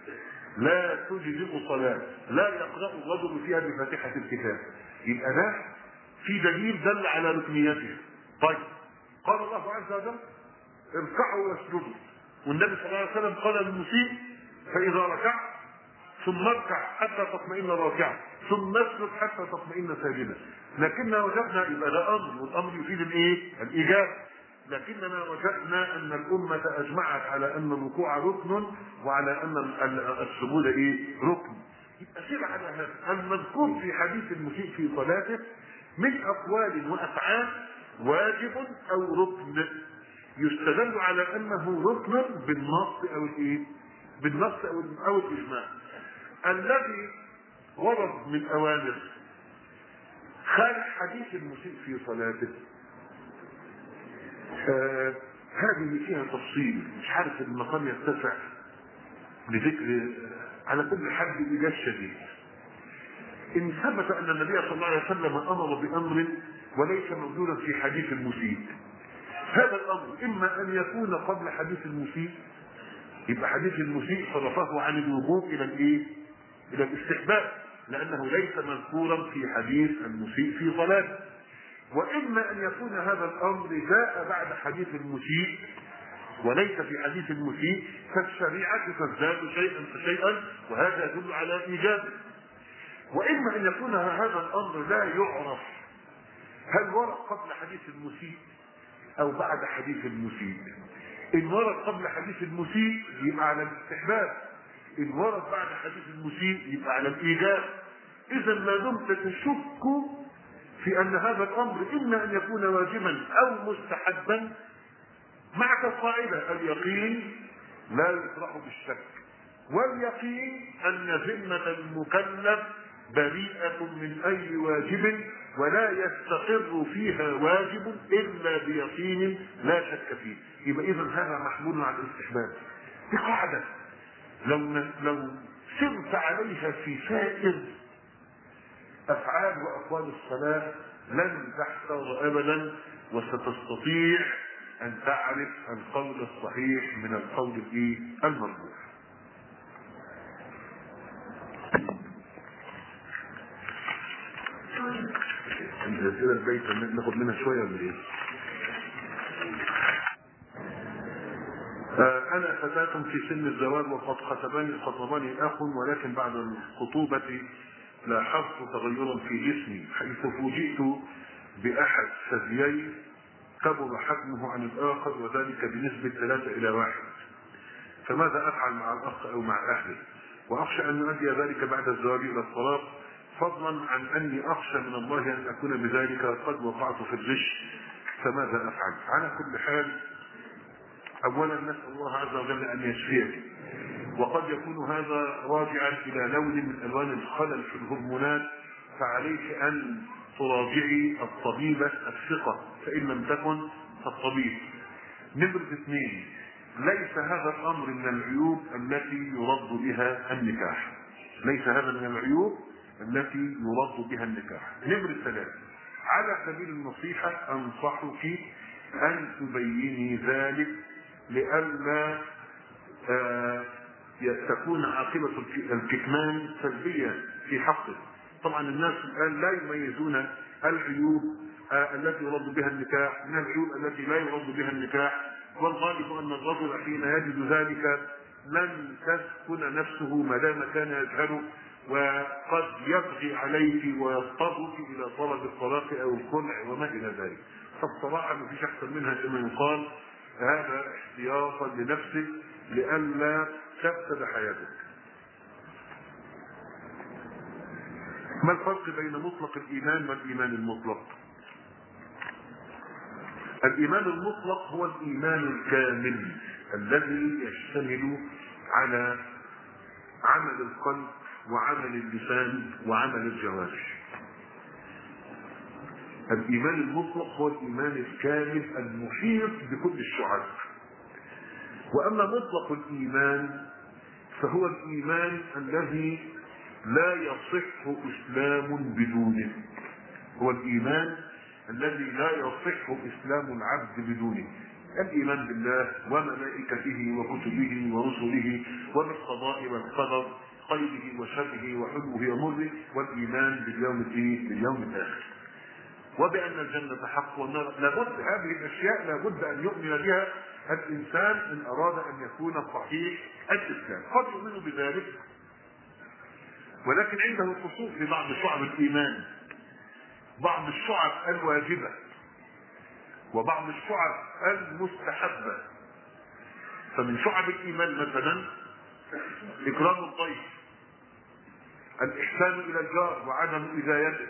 A: لا يقرا الرجل فيها بفاتحه الكتاب. يبقى ده في دليل دل على ركنيته. طيب قال الله عز وجل اركعوا واسجدوا، والنبي صلى الله عليه وسلم قال للمسيء فاذا ركعت ثم اركع حتى تطمئن راكعا ثم اسجد حتى تطمئن ساجدا. لكننا وجدنا يبقى ده امر، والامر يفيد الايجاب. لكننا وجدنا ان الامه اجمعت على ان الركوع ركن وعلى ان السجود ركن. يبقى سير على هذا المذكور في حديث المسيء في صلاته من اقوال وافعال واجب او ركن يستدل على انه ركن بالنص او الاجماع. الذي ورد من اوامر خارج حديث المسيء في صلاته هذه فيها تفصيل، مش عارف المقام يتسع لذكر. على كل حد إيجاز شديد. إن ثبت أن النبي صلى الله عليه وسلم أمر بأمر وليس موجودا في حديث المسيء، هذا الأمر إما أن يكون قبل حديث المسيء، يبقى حديث المسيء صرفه عن الوجوب إلى الاستحباب لأنه ليس مذكورا في حديث المسيء في صلاته، وإما أن يكون هذا الأمر جاء بعد حديث المسيء وليس في حديث المسيء، فالشريعة تزداد شيئا فشيئا وهذا يدل على إيجابه. وإما أن يكون هذا الأمر لا يعرف هل ورد قبل حديث المسيء أو بعد حديث المسيء. إن ورد قبل حديث المسيء يبقى على الاستحباب، إن ورد بعد حديث المسيء يبقى على الإيجاب. إذا ما دمت تشك في أن هذا الأمر إما أن يكون واجبا أو مستحبا، معك القاعدة اليقين لا يطرح بالشك، واليقين أن ذمة المكلف بريئة من أي واجب ولا يستقر فيها واجب إلا بيقين لا شك فيه. يبقى إذا هذا محمول على الاستحباب. دي قاعدة لو سرت عليها في سائر أفعال وأقوال الصلاة لن تحتار أبدا، وستستطيع أن تعرف القول الصحيح من القول المرجوح. الأسئلة البيت ناخد منها شوية ولا إيه؟ أنا فتاة في سن الزواج وقد خطبني أخ، ولكن بعد الخطوبة لاحظت تغيرا في جسمي حيث فوجئت بأحد ثديي كبر حجمه عن الآخر وذلك بنسبة 3:1. فماذا أفعل مع الأخ أو مع أهله؟ وأخشى أن يؤدي ذلك بعد الزواج إلى الطلاق، فضلا عن أني أخشى من الله أن أكون بذلك قد وقعت في الغش، فماذا أفعل؟ على كل حال أولا نسأل الله عز وجل أن يشفيك، وقد يكون هذا راجعا إلى لون من ألوان الخلل في الهرمونات، فعليك أن تراجعي الطبيبة الثقة فإن لم تكن فالطبيب. نمرة 2 ليس هذا الأمر من العيوب التي يرد بها النكاح، ليس هذا من العيوب التي يرد بها النكاح. نمرة 3 على سبيل النصيحة أنصحك أن تبيني ذلك لئلا تكون عاقبة الكتمان سلبية في حقه. طبعا الناس الآن لا يميزون العيوب التي يرد بها النكاح من العيوب التي لا يرد بها النكاح، والغالب أن الرجل حين يجد ذلك لن تسكن نفسه ما دام كان يجهل، وقد يبغي عليك ويضطرك إلى طلب الطلاق أو الخلع وما إلى ذلك. فالصراحة ما فيش أحسن منها كما يقال هذا احتياطا لنفسك لئلا تفسد حياتك. ما الفرق بين مطلق الإيمان والإيمان المطلق؟ الإيمان المطلق هو الإيمان الكامل الذي يشتمل على عمل القلب وعمل اللسان وعمل الجوارح. الإيمان المطلق هو الإيمان الكامل المحيط بكل الشعب. وأما مطلق الإيمان فهو الإيمان الذي لا يصح إسلام بدونه. هو الإيمان الذي لا يصح إسلام العبد بدونه. الإيمان بالله وملائكته وكتبه ورسله وبالقضاء والقدر خيره وشره وحلوه ومره، والإيمان باليوم الآخر، وبأن الجنة حق والنار. لابد هذه الأشياء لابد أن يؤمن بها الإنسان إن أراد أن يكون صحيح الإسلام. قد يؤمن بذلك ولكن عنده قصور في بعض شعب الإيمان، بعض الشعب الواجبة وبعض الشعب المستحبة. فمن شعب الإيمان مثلا إكرام الضيف، الإحسان إلى الجار وعدم إذايته،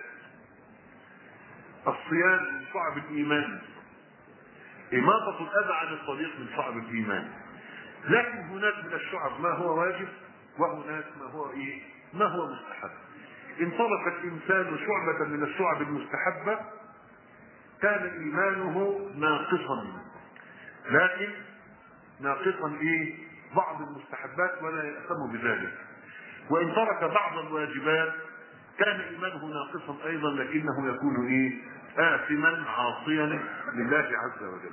A: الصيام من شعب الإيمان، إماطة الأذى عن الطريق من شعب الإيمان. لكن هناك من الشعب ما هو واجب وهناك ما هو مستحب. إن ترك الإنسان شعبة من الشعب المستحبة كان إيمانه ناقصا، لكن ناقصا بعض المستحبات ولا يأثم بذلك. وإن ترك بعض الواجبات كان إيمانه ناقصا أيضا، لكنه يكون آثما عاصيا لله عز وجل.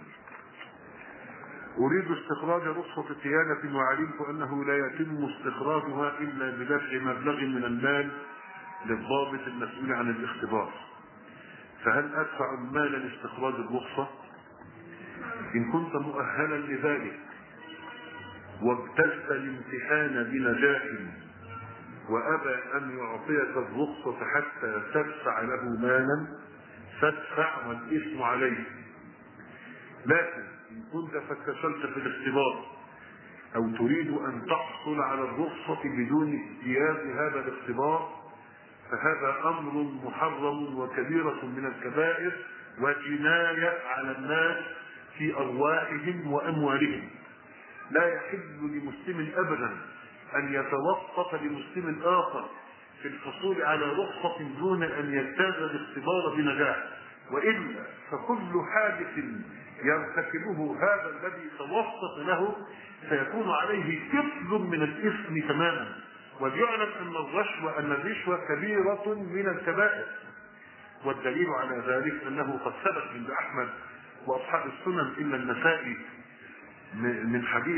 A: أريد استخراج رخصة صيانة وعلمت أنه لا يتم استخراجها إلا بدفع مبلغ من المال للضابط المسؤول عن الاختبار، فهل أدفع المال لاستخراج الرخصة؟ إن كنت مؤهلا لذلك واجتزت الامتحان بنجاح وأبى أن يعطيك الرخصة حتى تدفع له مالا فادفع والإثم عليه. لكن إن كنت فشلت في الاختبار أو تريد أن تحصل على الرخصة بدون اجتياز هذا الاختبار فهذا أمر محرم وكبيرة من الكبائر وجناية على الناس في أرواحهم وأموالهم. لا يحل لمسلم أبدا أن يتوسط لمسلم آخر في الحصول على رخصة دون أن يجتاز الاختبار بنجاح، وإلا فكل حادث يرتكبه هذا الذي توسط له سيكون عليه كفل من الإثم تماما. وليعلم أن الرشوة كبيرة من الكبائر، والدليل على ذلك أنه قد ثبت عند أحمد وأصحاب السنن إلا النسائي من حديث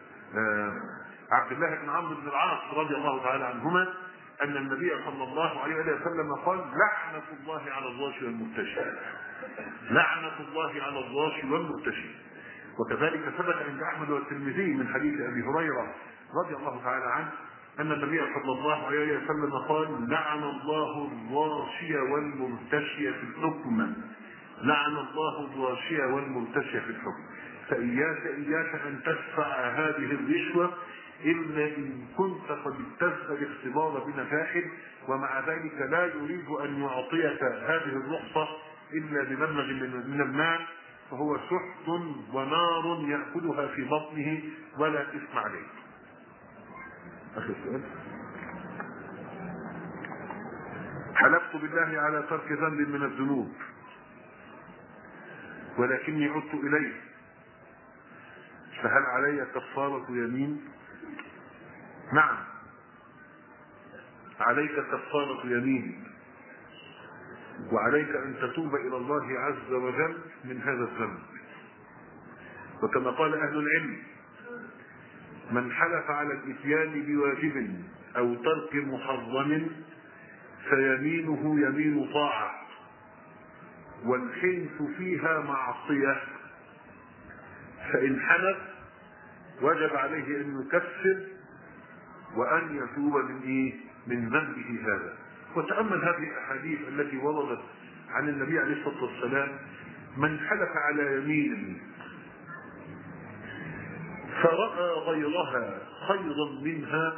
A: عبد الله بن عمرو بن العاص رضي الله تعالى عنهما أن النبي صلى الله عليه وسلم قال: لعنة الله على الراشي والمرتشي، لعنة الله على الراشي والمرتشي. وكذلك ثبت عند أحمد والترمذي من حديث أبي هريرة رضي الله تعالى عنه أن النبي صلى الله عليه وسلم قال: لعن الله الراشي والمرتشي في الحكم، لعن الله الراشي والمرتشي في الحكم. فإياك أن تدفع هذه الرشوة إلا إن كنت قد اجتزت الاختبار بنجاح، ومع ذلك لا يريد أن يعطيك هذه الرخصة إلا بمبلغ من المال، فهو سحت ونار يأكلها في بطنه ولا إثم عليه. آخر سؤال: حلفت بالله على ترك ذنب من الذنوب ولكني عدت إليه، فهل علي كفارة يمين؟ نعم، عليك كفارة يمين، وعليك أن تتوب إلى الله عز وجل من هذا الذنب. وكما قال أهل العلم: من حلف على الإتيان بواجب أو ترك محرم فيمينه يمين طاعة، والحنث فيها معصية، فإن حلف وجب عليه أن يكفر وأن يتوب من ذنبه هذا. وتأمل هذه الأحاديث التي وردت عن النبي عليه الصلاة والسلام: من حلف على يمين فرأى غيرها خيرا منها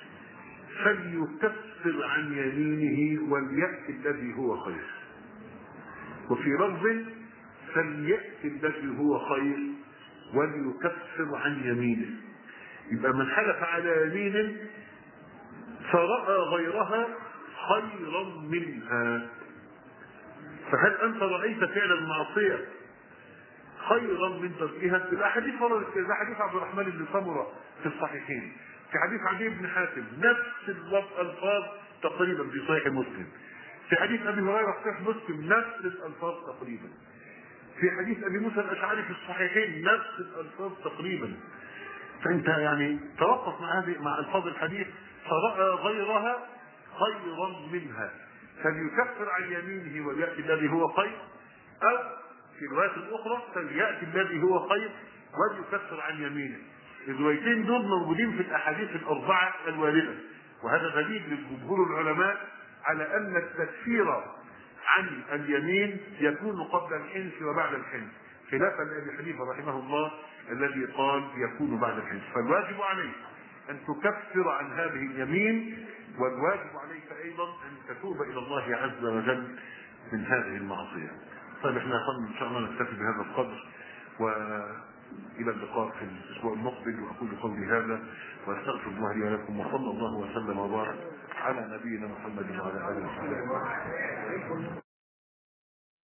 A: فليكفر عن يمينه وليأتي الذي هو خير. وفي لفظ فليأتي الذي هو خير وليكفر عن يمينه. يبقى من حلف على يمين فرأى غيرها خيرا منها، فهل أنت رأيت فعل المعصية خيرا من تركها؟ الأحاديث وردت كذا، حديث عبد الرحمن بن سمرة في الصحيحين، في حديث عدي بن حاتم نفس الألفاظ تقريبا في صحيح مسلم، في حديث أبي هريرة في صحيح مسلم نفس الألفاظ تقريبا، في حديث أبي موسى الأشعري في الصحيحين نفس الألفاظ تقريبا. فأنت يعني توقف مع ألفاظ الحديث فرأى غيرها خيرا منها فليكفر عن يمينه وليأتي الذي هو خير، أو في الرواية الأخرى فليأتي الذي هو خير وليكفر عن يمينه. الروايتين دول موجودين في الأحاديث الأربعة الواردة، وهذا دليل لجمهور العلماء على أن التكفير عن اليمين يكون قبل الحنث وبعد الحنث، خلافا لأبي حنيفة رحمه الله الذي قال يكون بعد الحنث. فالواجب عليك أن تكفر عن هذه اليمين، والواجب عليك أيضا أن تتوب إلى الله عز وجل من هذه المعصية. طيب احنا إن شاء الله نكتفي بهذا القدر، وإلى اللقاء في الأسبوع المقبل. وأقول قولي هذا وأستغفر الله لي ولكم، وصلى الله وسلم وبارك على نبينا محمد وعلى آله وصحبه.